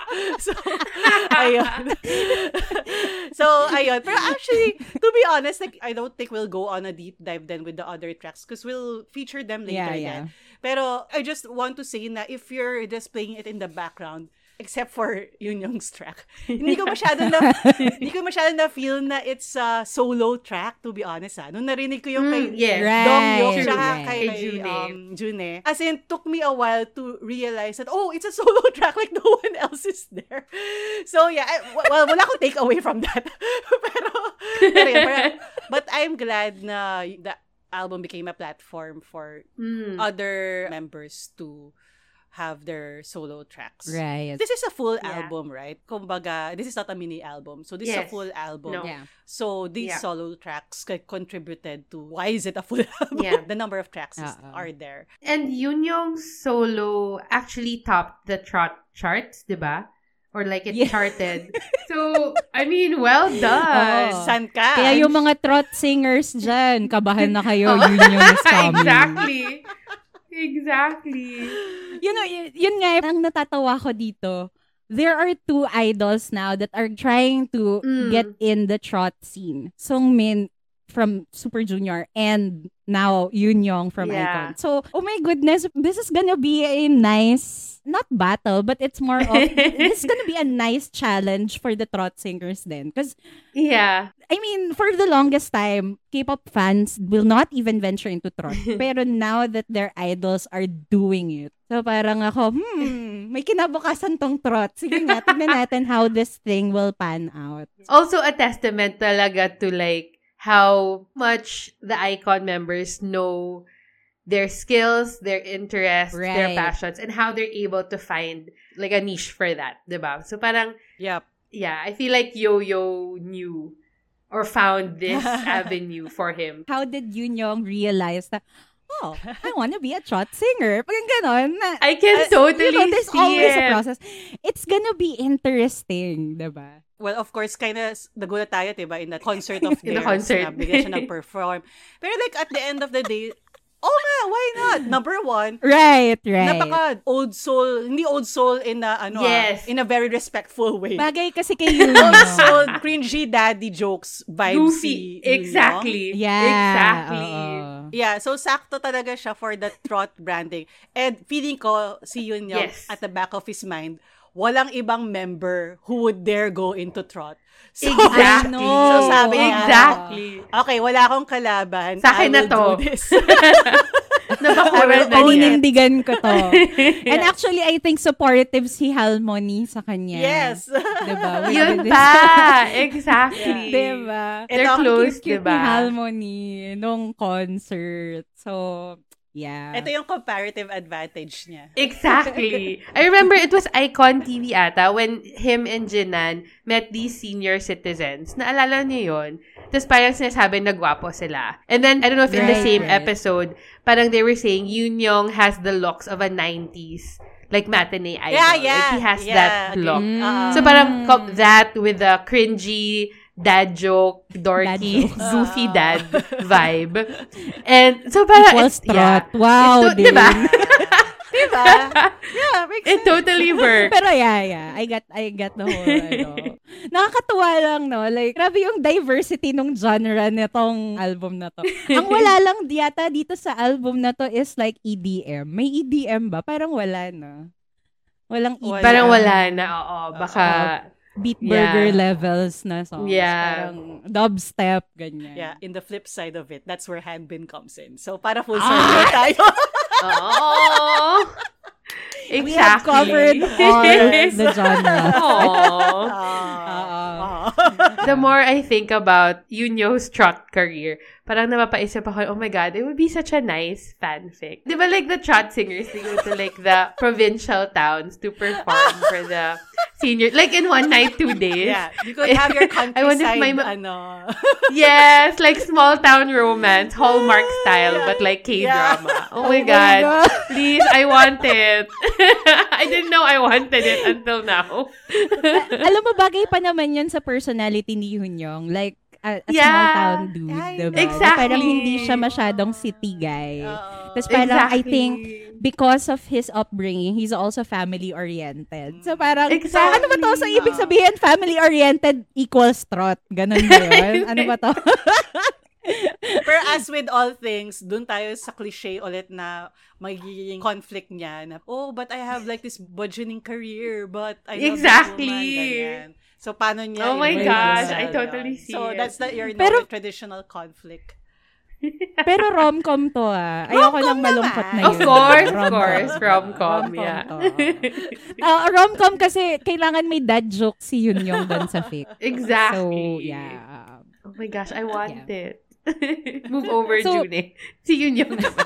ayun. Pero actually, to be honest, like, I don't think we'll go on a deep dive then with the other tracks because we'll feature them later then. Pero, I just want to say na if you're just playing it in the background, except for Yoonyoung's track. Hindi ko masyado na feel na it's a solo track, to be honest. Nung narinig ko yung kay Dong Hyuk tsaka kay Junei. As in, took me a while to realize that, it's a solo track, like no one else is there. So yeah, wala akong take away from that. But I'm glad na the album became a platform for other members to have their solo tracks. Right. This is a full album, right? Kumbaga, this is not a mini album. So this is a full album. No. Yeah. So these solo tracks contributed to why is it a full album? Yeah. The number of tracks are there. And Yoonyoung's solo actually topped the trot charts, diba? Or like it charted. So, I mean, well done. San ka? Kaya yung mga trot singers dyan, kabahan na kayo, Yoonyoung is coming. Exactly. Yun nga, ang natatawa ko dito, there are two idols now that are trying to get in the trot scene. Songmin from Super Junior and now Yoonyoung from iKON. So, oh my goodness, this is gonna be a nice, not battle, but it's more of, this is gonna be a nice challenge for the trot singers then. Because, I mean, for the longest time, K-pop fans will not even venture into trot. Pero now that their idols are doing it, so parang ako, may kinabukasan tong trot. Sige nga, tignan natin how this thing will pan out. Also a testament talaga to like, how much the iKON members know their skills, their interests, their passions, and how they're able to find like a niche for that, diba? So parang, I feel like Yo-Yo knew or found this avenue for him. How did Yoonyoung realize that, oh, I wanna be a trot singer. Pag ganon, I can totally there's see always a it. process. It's gonna be interesting, diba? Well, of course, kind of nagulat tayo, diba, in that concert of In the theirs concert. na bigla siya nag-perform. Pero like, at the end of the day, why not? Number one, Right. napaka old soul, hindi old soul in a, Yes. in a very respectful way. Bagay kasi kay Yun. Old soul, cringy daddy jokes vibe Goofy. si Yun, Exactly. Yeah. Exactly. Oo. Yeah, so sakto talaga siya for the trot branding. And feeling ko, si Yun Young, Yes. at the back of his mind, walang ibang member who would dare go into trot. So, Exactly. So sabi niya, Exactly. okay, wala akong kalaban. Sa akin I na will to. do this. Nabakura na niya. Paninindigan ko to. And actually, I think supportive si Halmoni sa kanya. Yes. Diba? With Yun this- pa. Exactly. Diba? They're Ito, close, Cute diba? ni Halmoni nung concert. So, yeah. Ito yung comparative advantage niya. Exactly. I remember it was Icon TV ata when him and Jinan met these senior citizens. Naalala niyo yun? Tapos parang sinasabi na gwapo sila. And then, I don't know if in the Right, same right. episode, parang they were saying Yoon Young has the looks of a 90s like matinee idol. Yeah. Like he has that Okay. look. Uh-huh. So parang that with the cringy dad joke, dorky, Dad joke. goofy dad vibe. And so parang Equals it's, yeah. trot. Wow, Ito, diba? Diba? Yeah, makes It sense. totally works. Pero yeah. I get the whole, Nakakatuwa lang, no? Like, grabe yung diversity nung genre nitong album na to. Ang wala lang yata dito sa album na to is like EDM. May EDM ba? Parang wala na. Walang EDM. Parang wala na, oo. Baka, Beat Burger Yeah. levels na songs. Yeah. Parang dubstep, ganyan. Yeah, in the flip side of it, that's where Hanbin comes in. So, para full circle tayo. oh. Exactly. We have covered all the genres. Aw. Ah. The more I think about Yunyo's trot career, parang napapaisip ako, oh my God, it would be such a nice fanfic. Di ba like the trot singers, they go to like the provincial towns to perform for the senior, like in one night, 2 days. Yeah, you could have your I wonder if countryside, my Yes, like small town romance, Hallmark style, but like K-drama. Oh my God. Please, I want it. I didn't know I wanted it until now. Alam mo, bagay pa naman yun sa personality ni Yunyong. Like, a small Yeah. town dude, I diba? know. Exactly. Parang hindi siya masyadong city guy. Oo. Tapos parang, I Exactly. think, because of his upbringing, he's also family-oriented. So parang, Exactly. ano ba to? So ibig sabihin, family-oriented equals trot. Ganon ba yun? Ano ba to? Pero as with all things, dun tayo sa cliche ulit na magiging conflict niya na, oh, but I have like this burgeoning career, but I love Exactly. this woman, ganyan. So, paano niya? Oh my gosh, I i-reconcile totally yun? see So, it. that's your Pero- traditional conflict. Pero rom-com to Ayoko nang malungkot na Of yun. course, rom-com, yeah. to. Rom-com kasi kailangan may dad joke si Yunyong doon sa fic. Exactly. So, yeah. Oh my gosh, I want Yeah. it. Move over, So- June. Si Yunyong naman.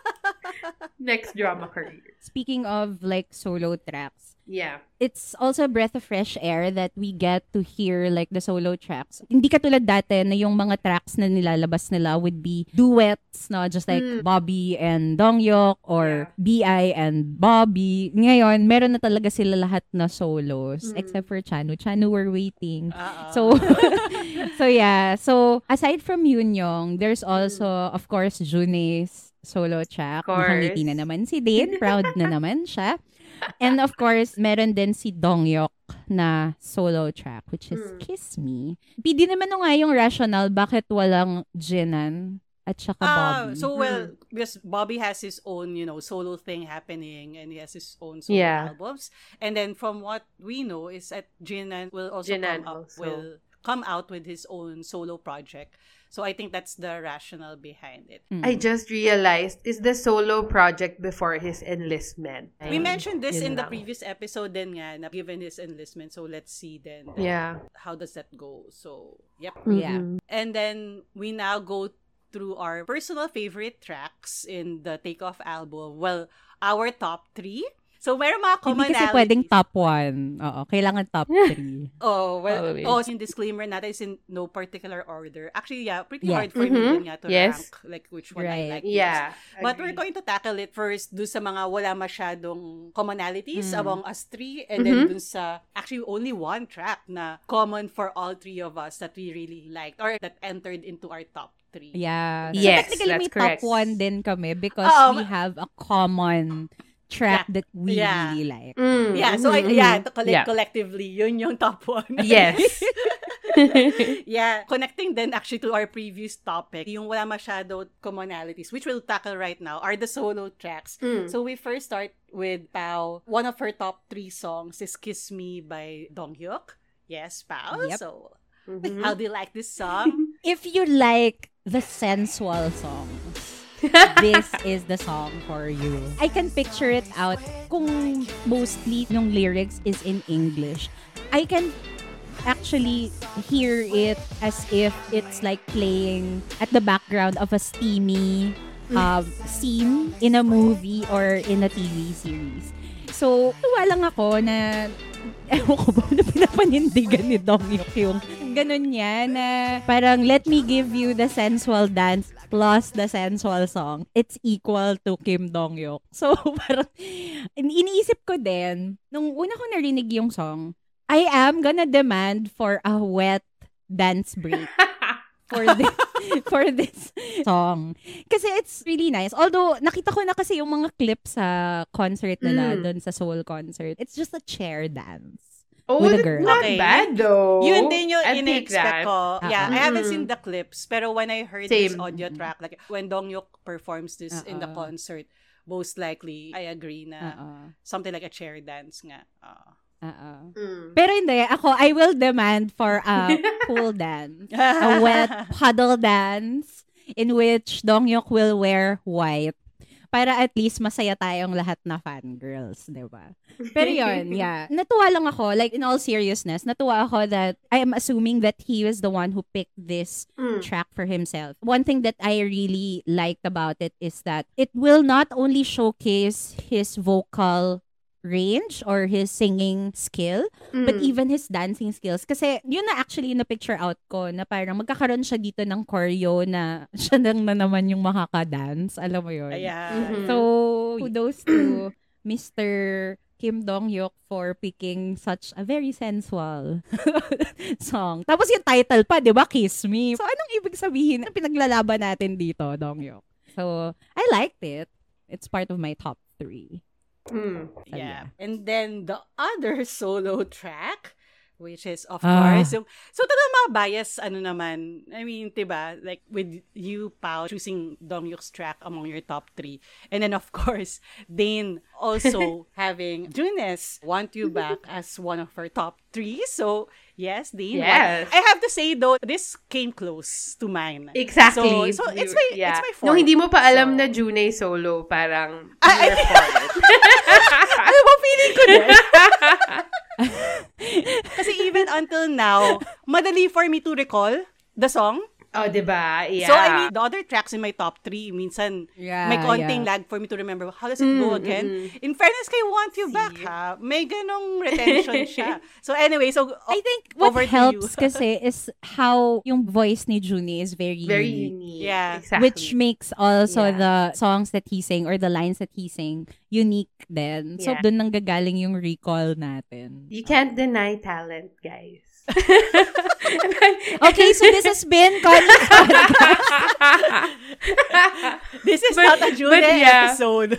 Next drama career. Speaking of like solo tracks, Yeah. it's also a breath of fresh air that we get to hear like the solo tracks. Hindi katulad dati na yung mga tracks na nilalabas nila would be duets, no? Just like Bobby and Dongyok or BI and Bobby. Ngayon, meron na talaga sila lahat na solos except for Chanu. Chanu, we're waiting. So, so yeah. So, aside from Yunyong, there's also, of course, June's solo track. Of course. Nakangiti na naman si Dane. Proud na naman siya. And of course, meron din si Dongyok na solo track, which is Kiss Me. PD naman nung nga yung rationale bakit walang Jinan at saka Bobby. So, well, because Bobby has his own, solo thing happening and he has his own solo Yeah. albums. And then from what we know is that Jinan will also come out with his own solo project. So I think that's the rationale behind it. I just realized, is the solo project before his enlistment? We mentioned this Yun in the lang. previous episode din nga, na given his enlistment. So let's see then. Yeah. How does that go? So, yep. Yeah. And then we now go through our personal favorite tracks in the Takeoff album. Well, our top 3. So, mayroong mga Hindi commonalities. kasi pwedeng top 1. Oo, kailangan top 3. Oh, well, Always. yung disclaimer natin is in no particular order. Actually, yeah, pretty Yes. hard for me din nga to Yes. rank like which one Right. I like Yeah. most. But we're agree. going to tackle it first dun sa mga wala masyadong commonalities among us three, and then dun sa actually only one track na common for all three of us that we really liked or that entered into our top 3. Yeah. So Yes, technically, may that's correct. top 1 din kami because we have a common track that we really like. Yeah, so collectively, yun yung top 1. Yes. Yeah, connecting then actually to our previous topic, yung wala masyado commonalities, which we'll tackle right now, are the solo tracks. So we first start with Pao. One of her top 3 songs is Kiss Me by Donghyuk. Yes, Pao. Yep. So, how do you like this song? If you like the sensual songs, this is the song for you. I can picture it out kung mostly yung lyrics is in English. I can actually hear it as if it's like playing at the background of a steamy scene in a movie or in a TV series. So, tuwa lang ako na ewan ko ba na pinapanindigan ni Donghyuk yung ganun niya na parang let me give you the sensual dance plus the sensual song. It's equal to Kim Donghyuk. So, parang iniisip ko din, nung una ko narinig yung song, I am gonna demand for a wet dance break for this song. Kasi it's really nice. Although, nakita ko na kasi yung mga clips sa concert nila, dun sa Seoul concert. It's just a chair dance. Oh, with a girl. not Okay. bad though. Yun din yung I'd take in-expect that. ko. Yeah, I haven't Mm-mm. seen the clips, pero when I heard this Same. audio track, like when Donghyuk performs this in the concert, most likely, I agree na something like a chair dance nga. Pero hindi, ako, I will demand for a pool dance. A wet puddle dance in which Donghyuk will wear white. Para at least masaya tayong lahat na fangirls, di ba? Pero yun, yeah. Natuwa lang ako, like in all seriousness, natuwa ako that I am assuming that he was the one who picked this track for himself. One thing that I really liked about it is that it will not only showcase his vocal range or his singing skill, but even his dancing skills. Kasi yun na actually na picture out ko na parang magkakaroon siya dito ng choreo na siya lang na naman yung makaka-dance. Alam mo yun? Ayan. So, kudos to Mr. Kim Donghyuk for picking such a very sensual song. Tapos yung title pa, di ba? Kiss Me. So, anong ibig sabihin? Anong pinaglalaban natin dito, Donghyuk? So, I liked it. It's part of my top 3. Yeah. And then the other solo track, which is of course yung, so talagang mga bias naman, I mean, diba, like with you, Pao, choosing Donghyuk's track among your top 3, and then of course Dane also having Junes Want You Back as one of her top 3. So yes, Dane. Yes. I have to say though, this came close to mine. Exactly. So it's my Nung fourth. hindi mo pa alam So, na June solo, parang I alam mo, feeling ko din. Kasi even until now, madali for me to recall the song. Oh, diba? Yeah. So, I mean, the other tracks in my top 3, minsan, may konting lag for me to remember. How does it go again? In fairness kay Want You Back, ha? May ganong retention siya. So, anyway, so, I think what over to helps you. kasi is how yung voice ni Junie is very unique. Yeah. Exactly. Which makes also the songs that he sang or the lines that he sang unique din. So, Yeah. dun nang gagaling yung recall natin. You can't deny talent, guys. Okay, so this has been Connie's Podcast. This is not a June episode.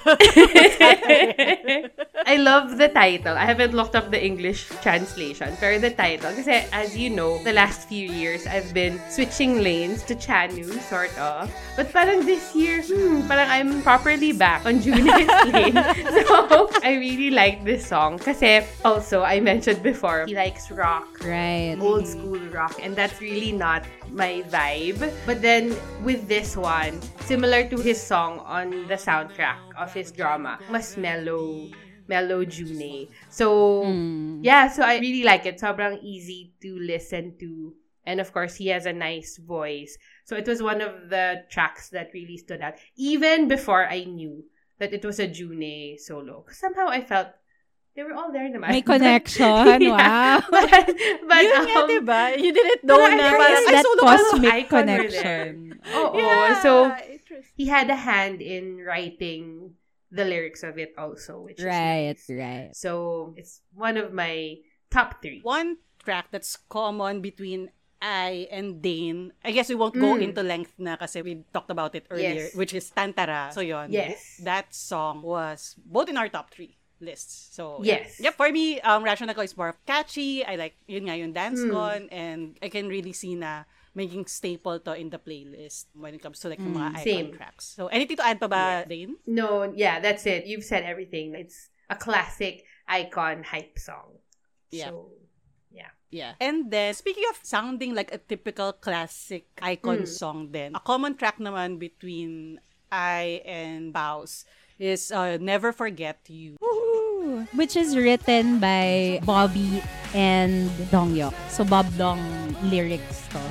I love the title. I haven't looked up the English translation. Pero the title, kasi as you know, the last few years, I've been switching lanes to Chanu, sort of. But parang this year, parang I'm properly back on June's lane. So, I really like this song. Kasi also, I mentioned before, he likes rock. Right. Old school rock, and that's really not my vibe. But then with this one, similar to his song on the soundtrack of his drama, mas mellow June. So yeah, so I really like it. Sobrang easy to listen to, and of course he has a nice voice. So it was one of the tracks that really stood out even before I knew that it was a June solo. Because somehow I felt they were all there naman. May connection. Wow. But Yun nga, diba? You didn't know But I na realized parang, ay, that solo cosmic Icon were connection. Oo. Yeah, So, interesting. he had a hand in writing the lyrics of it also, which Right, is nice. right. So, it's one of my top 3. One track that's common between I and Dane, I guess we won't go into length na kasi we talked about it earlier, Yes. which is Tantara. So yun, Yes. that song was both in our top 3 lists. So Yes. yeah, for me, Rational Ko is more catchy. I like yun nga yung dance con, and I can really see na maging staple to in the playlist when it comes to like yung mga icon Same. tracks. So anything to add pa ba, Dane? No, yeah, that's it. You've said everything. It's a classic icon hype song. Yeah. So, Yeah. And then, speaking of sounding like a typical classic icon song then, a common track naman between I and Baus is Never Forget You. Woo! Which is written by Bobby and Dongyok. So, Bob Dong lyrics to.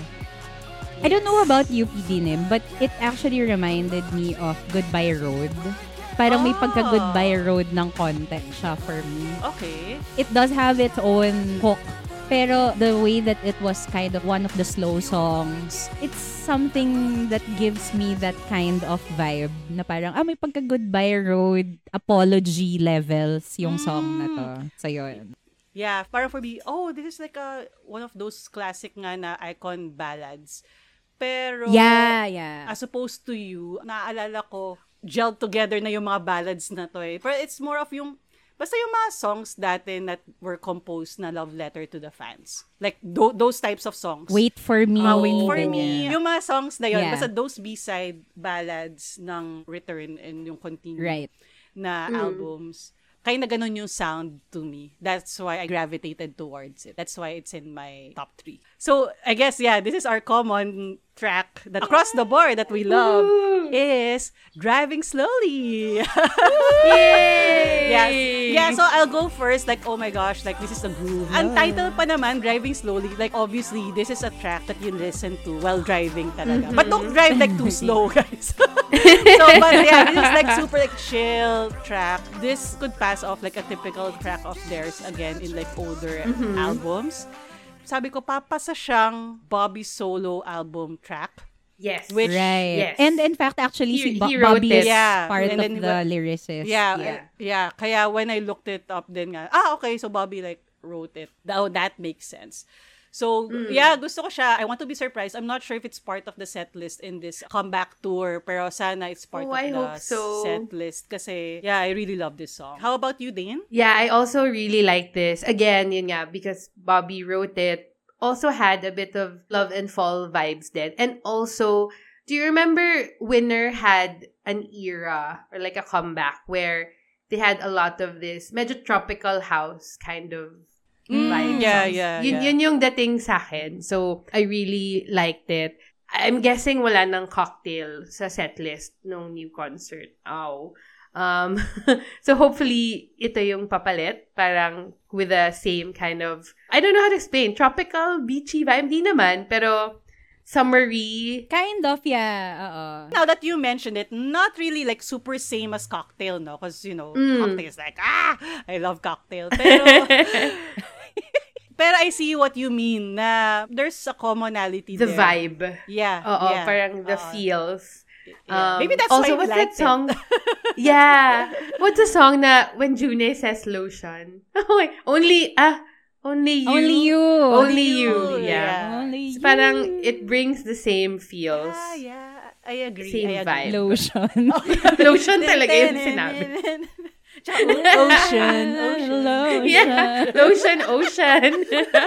I don't know about you, PD Nim, but it actually reminded me of Goodbye Road. Parang may pagka-Goodbye Road ng context siya for me. Okay. It does have its own hook. Pero the way that it was kind of one of the slow songs, it's something that gives me that kind of vibe na parang, may pagka-Goodbye Road apology levels yung song na to. So, yun. Yeah, parang for me, this is like one of those classic nga na icon ballads. Pero, Yeah. as opposed to you, naaalala ko, gelled together na yung mga ballads na to eh. Pero it's more of yung, basta yung mga songs dati that were composed na love letter to the fans. Like, those types of songs. Wait for me. Wait for ganyan. me. Yung mga songs na yun, Yeah. basta those B-side ballads ng Return and yung Continue Right. na albums, kaya na ganun yung sound to me. That's why I gravitated towards it. That's why it's in my top 3. So, I guess, yeah, this is our common track that across the board that we love is Driving Slowly. Yay! Yes. Yeah, so I'll go first. Like, oh my gosh, like this is a groove. Ang title pa naman, Driving Slowly. Like, obviously, this is a track that you listen to while driving talaga. But don't drive like too slow, guys. So, but yeah, this is like super like chill track. This could pass off like a typical track of theirs again in like older albums. Sabi ko, papasa siyang Bobby solo album track. Yes. Which, Right. Yes. And in fact, actually, He si wrote Bobby it. is Yeah. part And of then the lyricist. Yeah. Kaya when I looked it up then nga, okay, so Bobby like wrote it. That makes sense. So, yeah, gusto ko siya. I want to be surprised. I'm not sure if it's part of the set list in this comeback tour, pero sana it's part of I the hope so. set list kasi, yeah, I really love this song. How about you, Dane? Yeah, I also really like this. Again, yun nga, because Bobby wrote it, also had a bit of Love and Fall vibes then. And also, do you remember Winner had an era or like a comeback where they had a lot of this medyo tropical house kind of vibe songs? Yun yung dating sa akin. So, I really liked it. I'm guessing wala nang Cocktail sa setlist nung new concert. So hopefully, ito yung papalit. Parang with the same kind of, I don't know how to explain, tropical, beachy vibe. Hindi naman, pero summery. Kind of, yeah. Now that you mentioned it, not really like super same as Cocktail, no? Because, Cocktail is like, I love Cocktail. Pero I see what you mean na there's a commonality The there. vibe. Yeah. Oo, yeah. parang the feels. Yeah. Maybe that's also, why what's I liked that song? Yeah. What's the song na when June says lotion? Only you. Only you. Only you. Yeah. Only So, you. parang it brings the same feels. Yeah. I agree. Same I agree. vibe. Lotion. Lotion talaga yung sinabi. Ocean. Yeah. Lotion, ocean.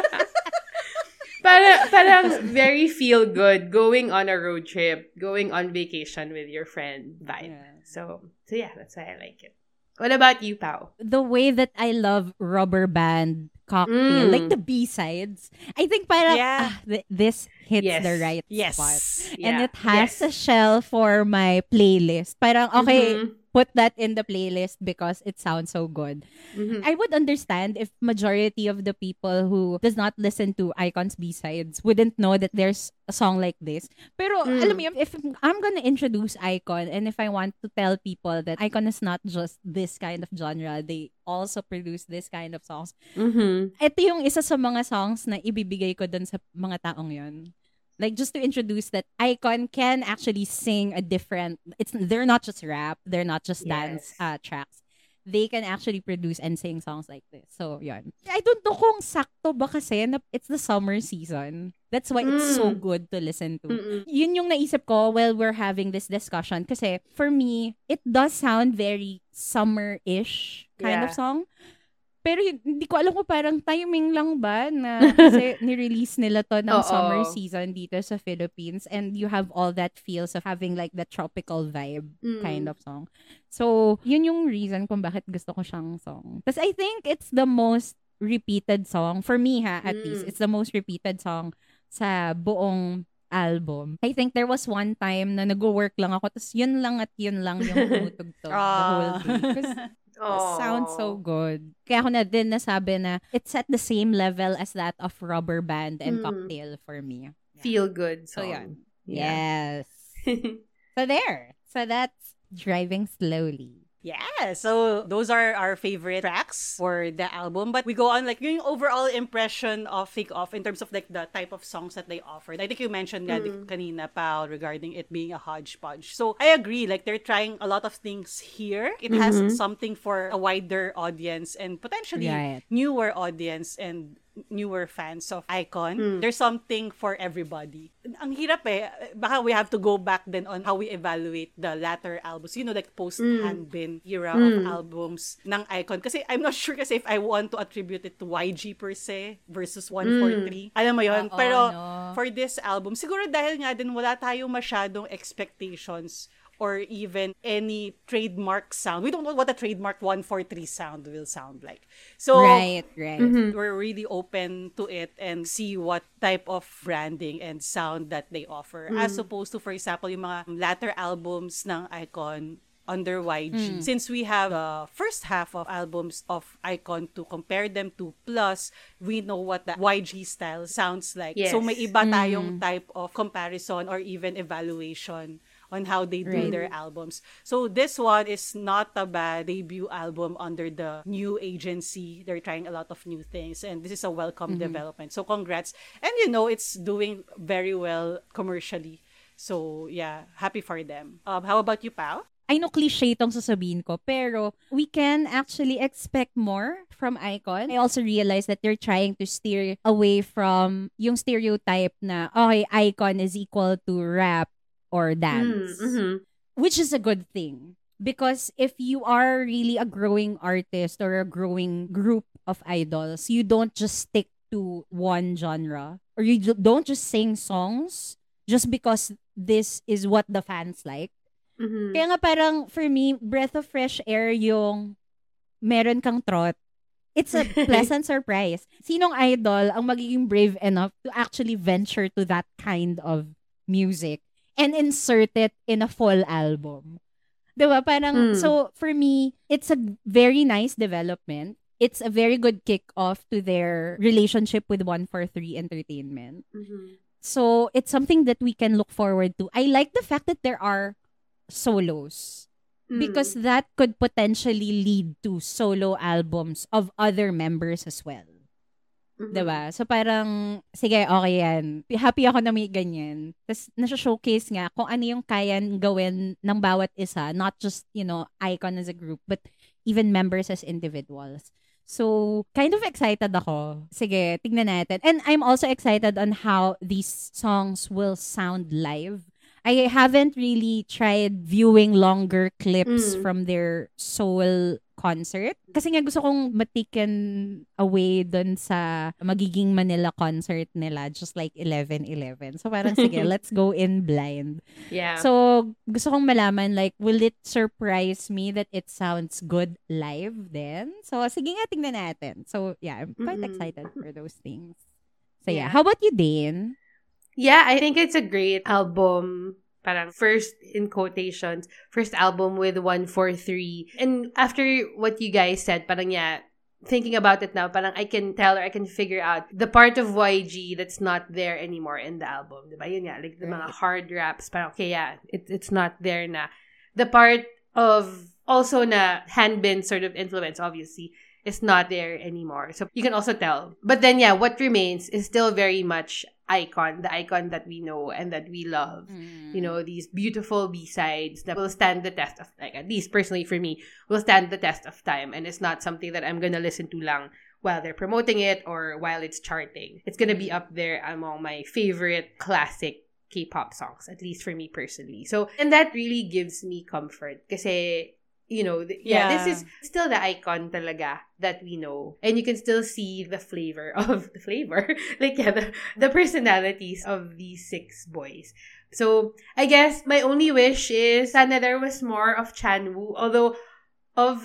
Parang very feel good going on a road trip, going on vacation with your friend vibe. Yeah. So yeah, that's why I like it. What about you, Pao? The way that I love Rubber Band Cocktail, like the B-sides, I think parang, this hits Yes. the right Yes. spot. Yeah. And it has a shell for my playlist. Parang, okay, put that in the playlist because it sounds so good. I would understand if majority of the people who does not listen to Icon's B-sides wouldn't know that there's a song like this. Pero alam mo yun, if I'm gonna introduce Icon and if I want to tell people that Icon is not just this kind of genre, they also produce this kind of songs. Ito yung isa sa mga songs na ibibigay ko dun sa mga taong yun. Like, just to introduce that Icon can actually sing a different... They're not just rap. They're not just dance tracks. They can actually produce and sing songs like this. So, yun. I don't know kung sakto ba kasi na it's the summer season. That's why it's so good to listen to. Yun yung naisip ko while we're having this discussion. Kasi, for me, it does sound very summer-ish kind of song. Pero hindi ko alam kung parang timing lang ba na kasi ni-release nila to ng summer season dito sa Philippines and you have all that feels of having like the tropical vibe kind of song. So, yun yung reason kung bakit gusto ko siyang song. Because I think it's the most repeated song, for me at least, it's the most repeated song sa buong album. I think there was one time na nag-work lang ako tapos yun lang yung tumutugtog the whole day. Because it sounds so good. Kaya ako na din nasabi na it's at the same level as that of Rubber Band and Cocktail for me. Yeah. Feel good song. So, yes. So there. So that's Driving Slowly. Yeah, so those are our favorite tracks for the album. But we go on like yung overall impression of Take Off in terms of like the type of songs that they offered. I think you mentioned kanina, Pao, regarding it being a hodgepodge. So I agree, like they're trying a lot of things here. It has something for a wider audience and potentially newer audience and newer fans of Icon. There's something for everybody. Ang hirap baka we have to go back then on how we evaluate the latter albums. You know, like post-Hanbin era of albums ng Icon. Kasi I'm not sure kasi if I want to attribute it to YG per se versus 143. Alam mo yun? Pero for this album, siguro dahil nga din wala tayong masyadong expectations or even any trademark sound. We don't know what a trademark 143 sound will sound like. So, right. We're really open to it and see what type of branding and sound that they offer. As opposed to, for example, yung mga latter albums ng Icon under YG. Since we have the first half of albums of Icon to compare them to, plus we know what the YG style sounds like. Yes. So may iba tayong type of comparison or even evaluation on how they do their albums. So this one is not a bad debut album under the new agency. They're trying a lot of new things and this is a welcome development. So congrats. And you know, it's doing very well commercially. So yeah, happy for them. How about you, Pao? I know cliche itong sasabihin ko, pero we can actually expect more from Icon. I also realize that they're trying to steer away from yung stereotype na, okay, Icon is equal to rap or dance. Which is a good thing. Because if you are really a growing artist or a growing group of idols, you don't just stick to one genre. Or you don't just sing songs just because this is what the fans like. Kaya nga parang, for me, breath of fresh air yung meron kang trot. It's a pleasant surprise. Sinong idol ang magiging brave enough to actually venture to that kind of music and insert it in a full album? Diba? Parang, so for me, it's a very nice development. It's a very good kick-off to their relationship with 143 Entertainment. So it's something that we can look forward to. I like the fact that there are solos because that could potentially lead to solo albums of other members as well. Diba? So parang, sige, okay yan. Happy ako na may ganyan. Tapos nasa-showcase nga kung ano yung kayan gawin ng bawat isa, not just, you know, Icon as a group, but even members as individuals. So, kind of excited ako. Sige, tignan natin. And I'm also excited on how these songs will sound live. I haven't really tried viewing longer clips from their Seoul concert. Kasi nga gusto kong matiken away dun sa magiging Manila concert nila, just like 11/11. So parang sige, let's go in blind. Yeah. So gusto kong malaman, like, will it surprise me that it sounds good live then? So sige nga, tingnan natin. So yeah, I'm quite excited for those things. So yeah, how about you, Dane? Yeah, I think it's a great album, parang first, in quotations, first album with 143. And after what you guys said, parang yeah, thinking about it now, parang I can tell or I can figure out the part of YG that's not there anymore in the album. Diba? Yun nga, like the mga hard raps, parang okay, yeah, it's not there na. The part of also na Hanbin sort of influence, obviously, is not there anymore. So you can also tell. But then, yeah, what remains is still very much iKON, the iKON that we know and that we love. You know, these beautiful B-sides that will stand the test of, like, at least personally for me, will stand the test of time. And it's not something that I'm gonna listen to lang while they're promoting it or while it's charting. It's gonna be up there among my favorite classic K-pop songs, at least for me personally. So, and that really gives me comfort. Kasi, you know, this is still the iKON talaga that we know. And you can still see the flavor, like, yeah, the personalities of these 6 boys. So, I guess my only wish is sana there was more of Chanwoo. Although, of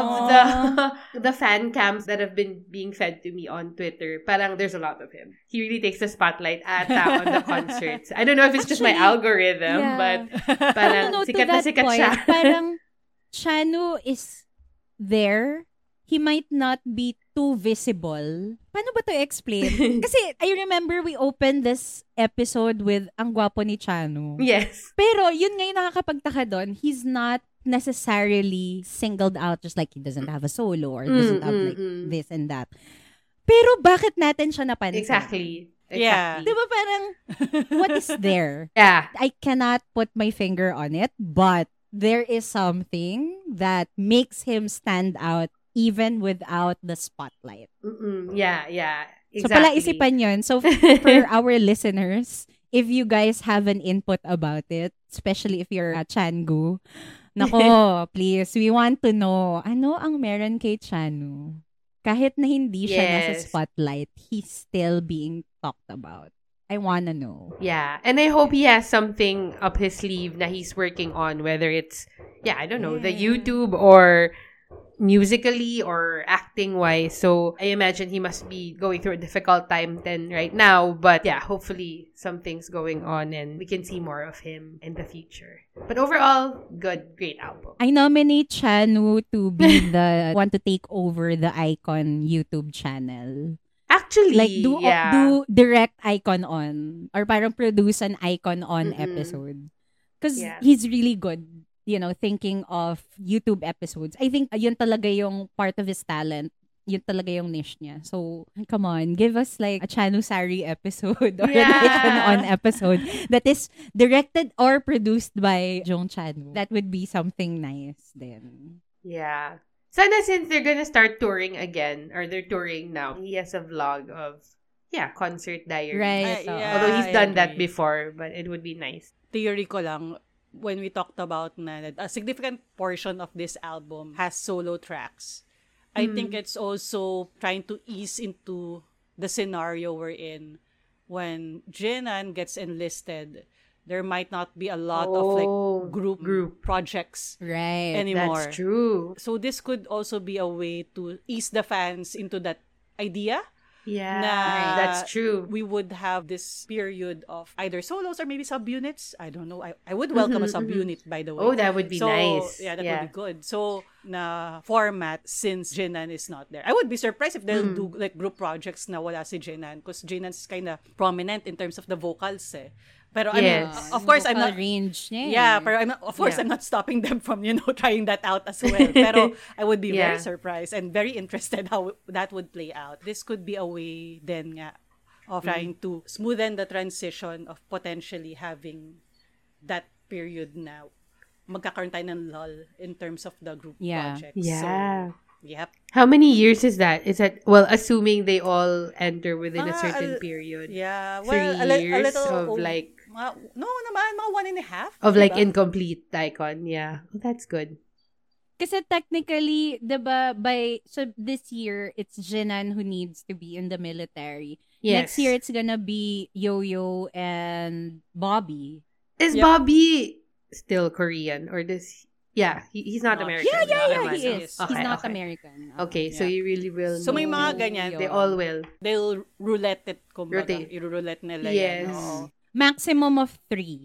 the fan cams that have been being fed to me on Twitter, parang there's a lot of him. He really takes the spotlight ata on the concerts. I don't know if it's just my algorithm, but parang sikat na sikat siya. Parang Chanu is there. He might not be too visible. Paano ba to explain? Kasi I remember we opened this episode with ang gwapo ni Chanu. Yes. Pero yun nga yung nakakapagtaka doon. He's not necessarily singled out just like he doesn't have a solo or doesn't have like this and that. Pero bakit natin siya napansin? Exactly. Yeah. Diba parang, what is there? Yeah. I cannot put my finger on it, but there is something that makes him stand out even without the spotlight. Yeah. Exactly. So palaisipan yun. So for our listeners, if you guys have an input about it, especially if you're a Changu, nako, please, we want to know, ano ang meron kay Chanu? Kahit na hindi siya nasa spotlight, he's still being talked about. I wanna know. Yeah. And I hope he has something up his sleeve na he's working on, whether it's, I don't know, the YouTube or musically or acting-wise. So, I imagine he must be going through a difficult time then right now. But yeah, hopefully something's going on and we can see more of him in the future. But overall, great album. I nominate Chanu to be the one to take over the iKON YouTube channel. Actually, like do direct iKON on or parang produce an iKON on episode. Because he's really good, you know, thinking of YouTube episodes. I think yun talaga yung part of his talent. Yun talaga yung niche niya. So, come on, give us like a Chanu Sari episode or an iKON on episode that is directed or produced by Jong Chanu. That would be something nice then. Yeah. Sana since they're gonna start touring again, or they're touring now, he has a vlog of, concert diary. Right. Although he's done that before, but it would be nice. Theory ko lang, when we talked about na a significant portion of this album has solo tracks, I think it's also trying to ease into the scenario we're in. When Jinan gets enlisted, there might not be a lot of like group projects anymore. That's true. So this could also be a way to ease the fans into that idea. Yeah, that's true. We would have this period of either solos or maybe subunits. I don't know. I would welcome a subunit, by the way. Oh, that would be nice. Yeah, that would be good. So, na format, since Jinan is not there. I would be surprised if they'll do like group projects na wala si Jinan, because Jinan's kind of prominent in terms of the vocals eh. Pero I mean, of course, I'm not range niya. Yeah, pero I'm not stopping them from, trying that out as well. Pero I would be very surprised and very interested how that would play out. This could be a way then nga of trying to smoothen the transition of potentially having that period now. Magkakaroon tayo ng lull in terms of the group projects. Yeah. So, yep. How many years is that? Is that, well, assuming they all enter within a certain period? Yeah. 3 Well, years a little of like... No naman, mga 1.5. Of diba? like incomplete iKON. Yeah. Well, that's good. Kasi technically, diba, so this year, it's Jinan who needs to be in the military. Yes. Next year, it's gonna be Yo-Yo and Bobby. Is Bobby still Korean? Or does... Yeah, he's not American. Yeah, he is. Okay, he's not American. Okay, so you really will So may know. mga ganyan. They all will. They'll roulette it, kumbaga. Rotate. I-roulette nila Yes. yan. Oo. Maximum of 3.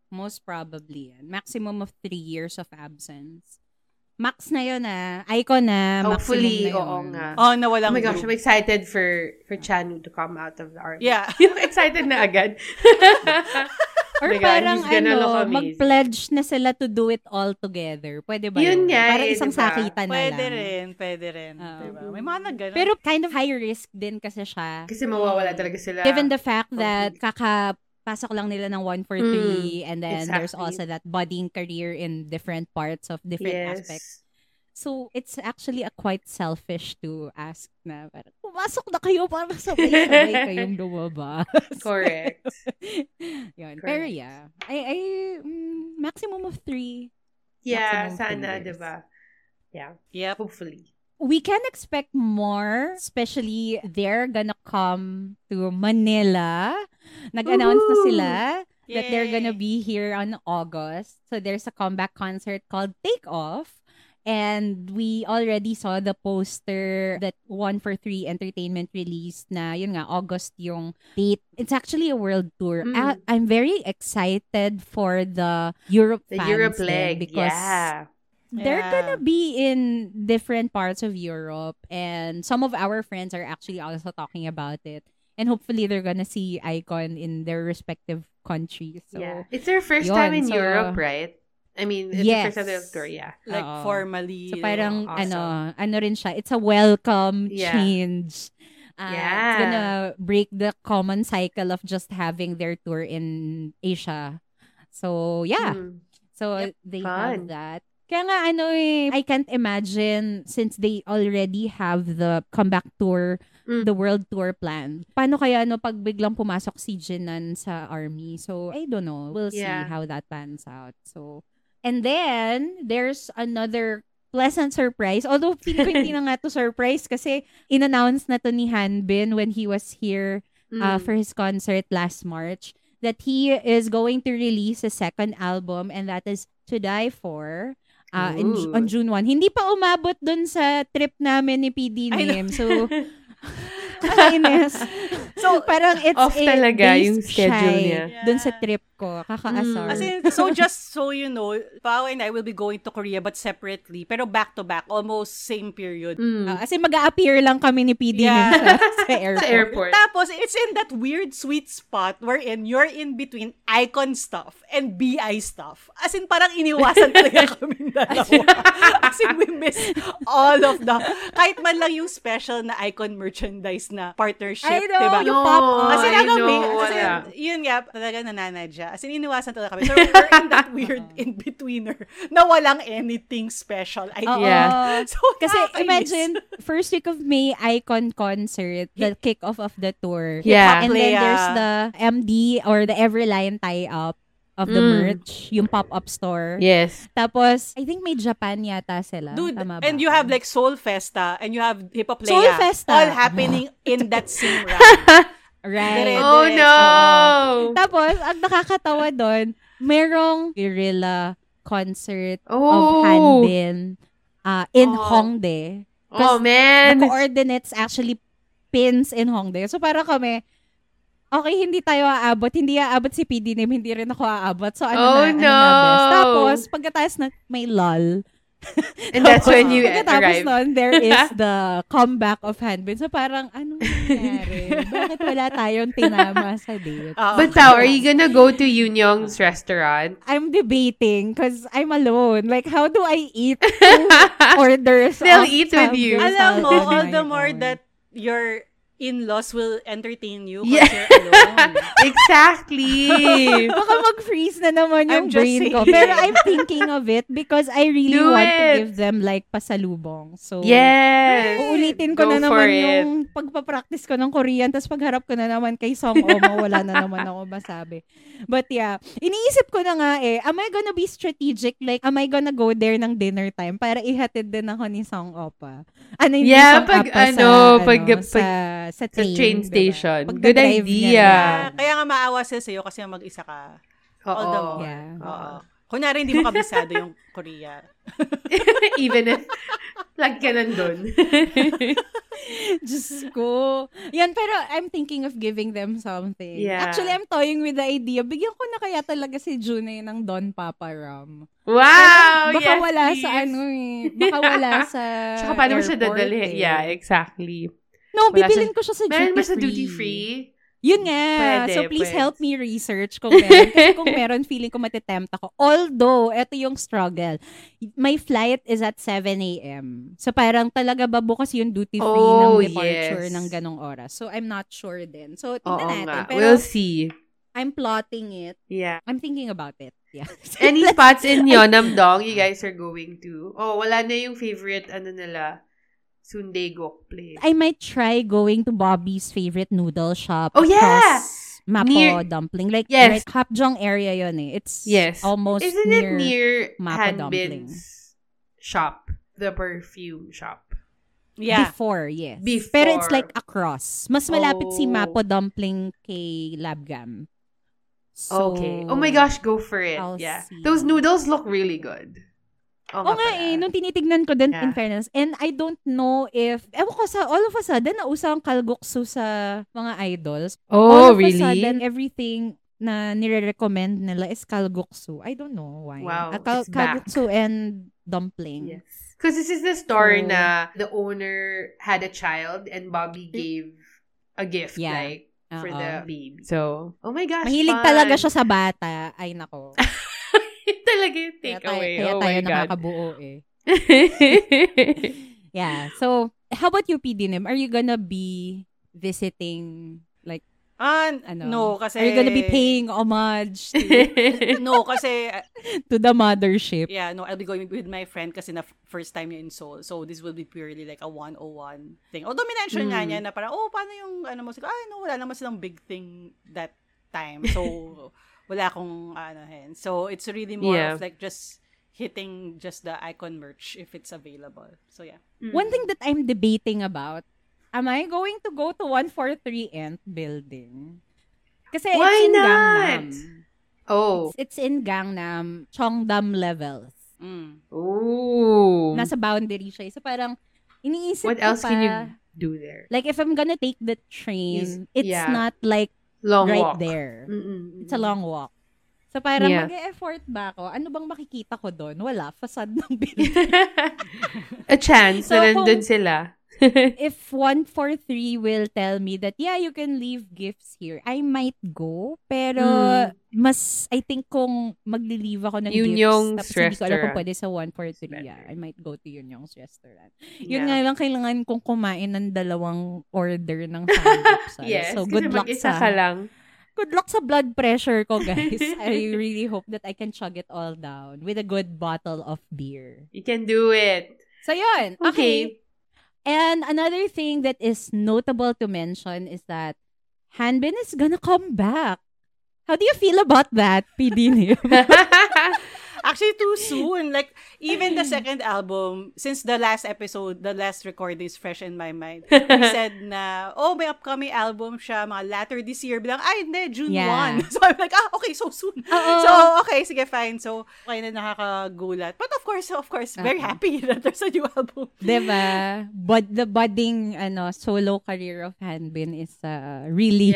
Most probably yan. Maximum of 3 years of absence. Max na yun Icon na. Hopefully, maximum na oo yun. nga. Oh, nawalang Oh my gosh, I'm excited for Chanu to come out of the army. Yeah. Yung excited na agad. Or Oh my God, parang he's gonna look amazing. mag-pledge na sila to do it all together. Pwede ba Yun nga Parang isang diba? sakitan na Pwede lang. Pwede rin. Diba? May mga nagganon. Pero kind of high risk din kasi siya. Kasi mawawala talaga sila. Given the fact that kakapasok lang nila ng 143 and then there's exactly. also that budding career in different parts of different aspects. So, it's actually a quite selfish to ask na, parang, pumasok na kayo para sabay-sabay kayong lumabas. Correct. Yun. Correct. Pero yeah, maximum of 3. Yeah, Maximum sana, 2 years. diba? Yeah. Yep. Hopefully. We can expect more, especially they're gonna come to Manila. Nag-announce na sila that they're gonna be here on August. So there's a comeback concert called Take Off. And we already saw the poster that 143 Entertainment released na, yun nga, August yung date. It's actually a world tour. I'm very excited for the Europe fans. The Europe leg, because they're Yeah. gonna be in different parts of Europe. And some of our friends are actually also talking about it. And hopefully they're gonna see Icon in their respective countries. So, yeah. It's their first yun, time in so, Europe, right? I mean, it's yes. the first time they'll tour, yeah. Like, Oo. formally. So parang awesome. ano rin siya, it's a welcome Yeah. change. It's Yeah. gonna break the common cycle of just having their tour in Asia. So yeah. So they have Fun. that. Kaya nga I can't imagine since they already have the comeback tour, the world tour planned. Paano kaya pag biglang pumasok si Jinan sa army? So I don't know. We'll see how that pans out. So and then, there's another pleasant surprise. Although, feeling ko hindi na nga to surprise kasi in-announce na to ni Hanbin when he was here for his concert last March that he is going to release a second album and that is To Die For on June 1. Hindi pa umabot dun sa trip namin ni PD Nim. So, kainis. So, parang it's off talaga yung based schedule siya niya. dun sa trip ko. Kakaasar. As in, so just so you know, Pao and I will be going to Korea but separately. Pero back-to-back, almost same period. As in, mag-a-appear lang kami ni PD sa airport. Sa airport. Tapos, it's in that weird sweet spot wherein you're in between Icon stuff and BI stuff. As in, parang iniwasan talaga kami dalawa. As in, we miss all of the, kahit man lang yung special na Icon merchandise na partnership. I know, diba? yung pop-up. As in, I know, yun nga, talaga nananadya. As in, iniwasan talaga kami. So, we're in that weird in-betweener na walang anything special. Yeah. So, Kasi nakakainis. imagine, first week of May, Icon concert, the kick-off of the tour. Yeah. And then Playa. there's the MD or the Everline tie-up of the merch, yung pop-up store. Yes. Tapos, I think may Japan yata sila. Dude, Tama ba? and you have like Soul Festa and you have Hip Hop Soul Festa. all happening in that same round. Right. Oh no! Tapos, ang nakakatawa doon, merong guerrilla concert of Oh. Hanbin in Hongdae. Oh man! The coordinates actually pins in Hongdae. So, para kami, okay, hindi tayo aabot. Hindi aabot si PD Nim, hindi rin ako aabot. So, Oh, ano no. na best. Tapos, pagkatapos na may lull. And that's when you Pagkatapos arrive. nun, there is the comeback of Hanbin. So, parang, anong nangyari? Bakit wala tayong tinama sa date? But Tao, are you gonna go to Yunyong's restaurant? I'm debating because I'm alone. Like, how do I eat 2 orders? They'll of eat with you. samgyeopsal Alam mo, on all my the more own? that your in-laws will entertain you Yeah. because you're alone. Exactly! Baka mag-freeze na naman yung I'm just brain ko. saying. Pero I'm thinking of it because I really Do want to it. give them like pasalubong. So, Yes! uulitin ko Go na for naman it. yung pagpapractice ko ng Korean tapos pagharap ko na naman kay Song Omo, wala na naman ako masabi. But yeah, iniisip ko na nga am I gonna be strategic? Like, am I gonna go there ng dinner time para ihatid din ako ni Song Opa? Ano yung Yeah, Song pag Opa sa train, sa train station. Diba? Good Pagdadrive idea. niya. Kaya nga maawa sila sa'yo kasi mag-isa ka. All the Oo. more. Yeah. Oo. Kunyari, hindi mo kabisado yung Korea. Even if, lag ka nandun. Diyos ko. Yan, pero I'm thinking of giving them something. Yeah. Actually, I'm toying with the idea. Bigyan ko na kaya talaga si Junay ng Don Papa Rum. Wow! Baka yes, wala please. sa ano eh. Baka wala sa Tsaka paano mo siya airport dadalhin? eh. Yeah, exactly. No, Wala bibilin ko siya sa Meron ba sa duty-free. duty-free? Yun nga. Pwede, So, please pwede. help me research kung meron. Kasi kung meron, feeling ko matitempt ako. Although, eto yung struggle. My flight is at 7 a.m. So, parang talaga ba bukas yung duty-free ng departure yes. ng ganong oras. So, I'm not sure din. So, Oo tingnan natin. nga. Pero, We'll see. I'm plotting it. Yeah. I'm thinking about it. Yeah. Any spots in Yeonam-dong you guys are going to? Oh, wala na yung favorite, nila, Sundae-guk place. I might try going to Bobby's favorite noodle shop. Oh, yeah! across Mapo Near- Dumpling. Like, Yes. right, Hapjeong area yun eh. It's Yes. almost Isn't it near Mapo Dumpling. Hanbin's shop? The perfume shop. Yeah. Before, yes. Before. Pero it's like across. Mas malapit si Oh. Mapo Dumpling kay Labgam. So, Okay. Oh my gosh, go for it. I'll yeah. see. Those noodles look really good. Oo nga eh, nung tinitignan ko din, Yeah. in fairness. And I don't know if, ewan ko sa, all of a sudden, nausa ang kalguksu sa mga idols. Oh, All of really? a sudden, everything na nire-recommend nila is kalguksu. I don't know why. Wow, it's Kalguksu and dumpling. Yes. Because this is the story So- na the owner had a child and Bobby gave a gift, Yeah. like, for Oo. the baby. So, oh my gosh, Mahilig fun. talaga siya sa bata. Ay, nako. Yun talaga yung takeaway. Kaya Oh tayo my God. nakakabuo eh. Yeah. So, how about you, PDNM? Are you gonna be visiting, like, No, kasi... Are you gonna be paying homage No, kasi... to the mothership? Yeah, no, I'll be going with my friend kasi na first time niya in Seoul. So, this will be purely like a 101 thing. Although, minention nga niya na parang, paano yung, mo, no, wala naman silang big thing that time. So, wala akong, So, it's really more of like just hitting just the icon merch if it's available. So, yeah. One thing that I'm debating about, am I going to go to 143 Nth building? Kasi Why it's in not? Gangnam. Oh. It's in Gangnam, Cheongdam levels. Ooh. Nasa boundary siya. So parang, iniisip What ko else pa, can you do there? like if I'm gonna take the train, it's yeah. not like Long right walk. there. Mm-mm. It's a long walk. So parang Yeah. mag-e-effort ba ako? Ano bang makikita ko doon? Wala. Facade ng building. A chance So, na nandun sila. If 143 will tell me that, yeah, you can leave gifts here, I might go. Pero, mas, I think kung magli-leave ako ng Yunyong's gifts, tapos hindi ko alam kung restaurant. pwede sa 143, yeah, I might go to Yunyong's restaurant. Yeah. Yun nga lang, kailangan kong kumain ng 2 order ng samgyeopsal. Yes, So, kasi good luck mag-isa sa... ka lang. Good luck sa blood pressure ko, guys. I really hope that I can chug it all down with a good bottle of beer. You can do it. So, yun. Okay. Okay. And another thing that is notable to mention is that Hanbin is gonna come back. How do you feel about that, PD Nim? Actually, too soon. Like, even the second album, since the last episode, the last recording is fresh in my mind. We said na, may upcoming album siya, mga latter this year. Bilang, hindi, June 1. So, I'm like, okay, so soon. So, okay, sige, fine. So, okay na nakakagulat. But of course, very happy that there's a new album. Diba? But the budding solo career of Hanbin is really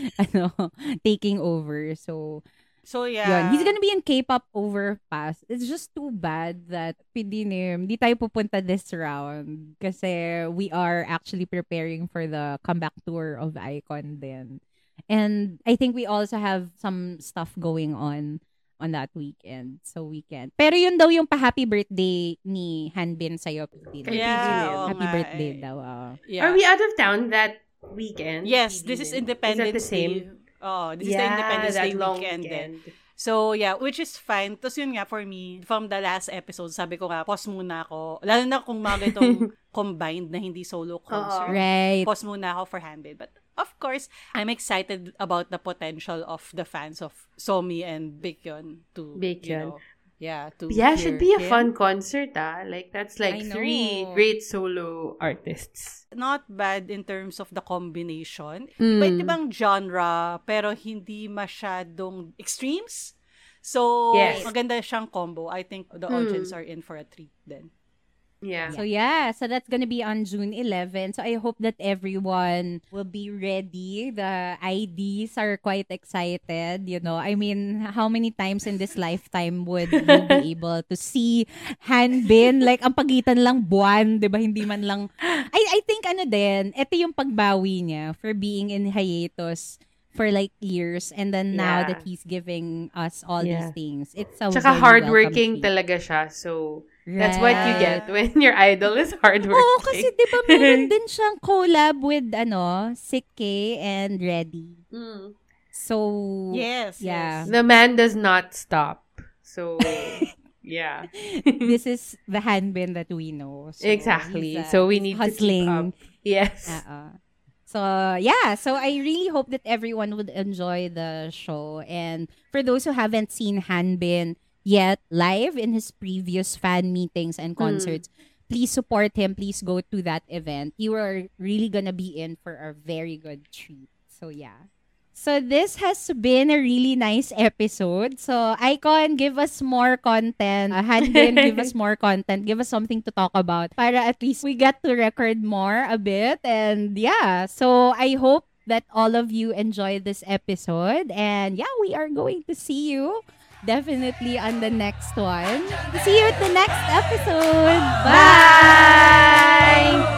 taking over. So, yeah. yun. He's gonna be in K-pop Overpass. It's just too bad that PDNim, di tayo pupunta this round kasi we are actually preparing for the comeback tour of iKON then. And I think we also have some stuff going on that weekend. So we can. Pero yun daw yung pa-happy birthday ni Hanbin sa'yo, PDNim. Yeah, Happy birthday daw. Yeah. Are we out of town that weekend? Yes, this is Independence Is that the same? Day. Oh, this is the Independence that Day long weekend. weekend. So, yeah, which is fine. Tapos yun nga, for me, from the last episode, sabi ko nga, pause muna ako. Lalo na kung mga itong combined na hindi solo concert. Right. Pause muna ako for Hanbin. But, of course, I'm excited about the potential of the fans of Somi and Baekhyun to, Baekhyun. to Should be a hear him. fun concert, Like, that's like I 3 know. great solo artists. Not bad in terms of the combination. Mm. Iba-ibang genre, pero hindi masyadong extremes. So, Yes. maganda siyang combo. I think the audience are in for a treat then. Yeah. So that's gonna be on June 11. So I hope that everyone will be ready. The IDs are quite excited, you know. I mean, how many times in this lifetime would you be able to see Hanbin? Like, ang pagitan lang buwan, di ba? Hindi man lang... I think ano din, ito yung pagbawi niya for being in hiatus for like years, and then now that he's giving us all these things. It's a Tsaka very hardworking welcome treat. talaga siya. So, that's what you get when your idol is hardworking. Oo, kasi di ba meron din siyang collab with, Sick K and Reddy. So, Yes. The man does not stop. So, yeah. This is the Hanbin that we know. So Exactly. he's, So, we need hustling. to keep up. Yes. So, so I really hope that everyone would enjoy the show. And for those who haven't seen Hanbin yet live in his previous fan meetings and concerts, please support him. Please go to that event. You are really gonna be in for a very good treat. So, yeah. So, this has been a really nice episode. So, Icon, give us more content. Hanbin, give us more content. Give us something to talk about para at least we get to record more a bit. And yeah, so I hope that all of you enjoy this episode. And yeah, we are going to see you definitely on the next one. See you at the next episode. Bye!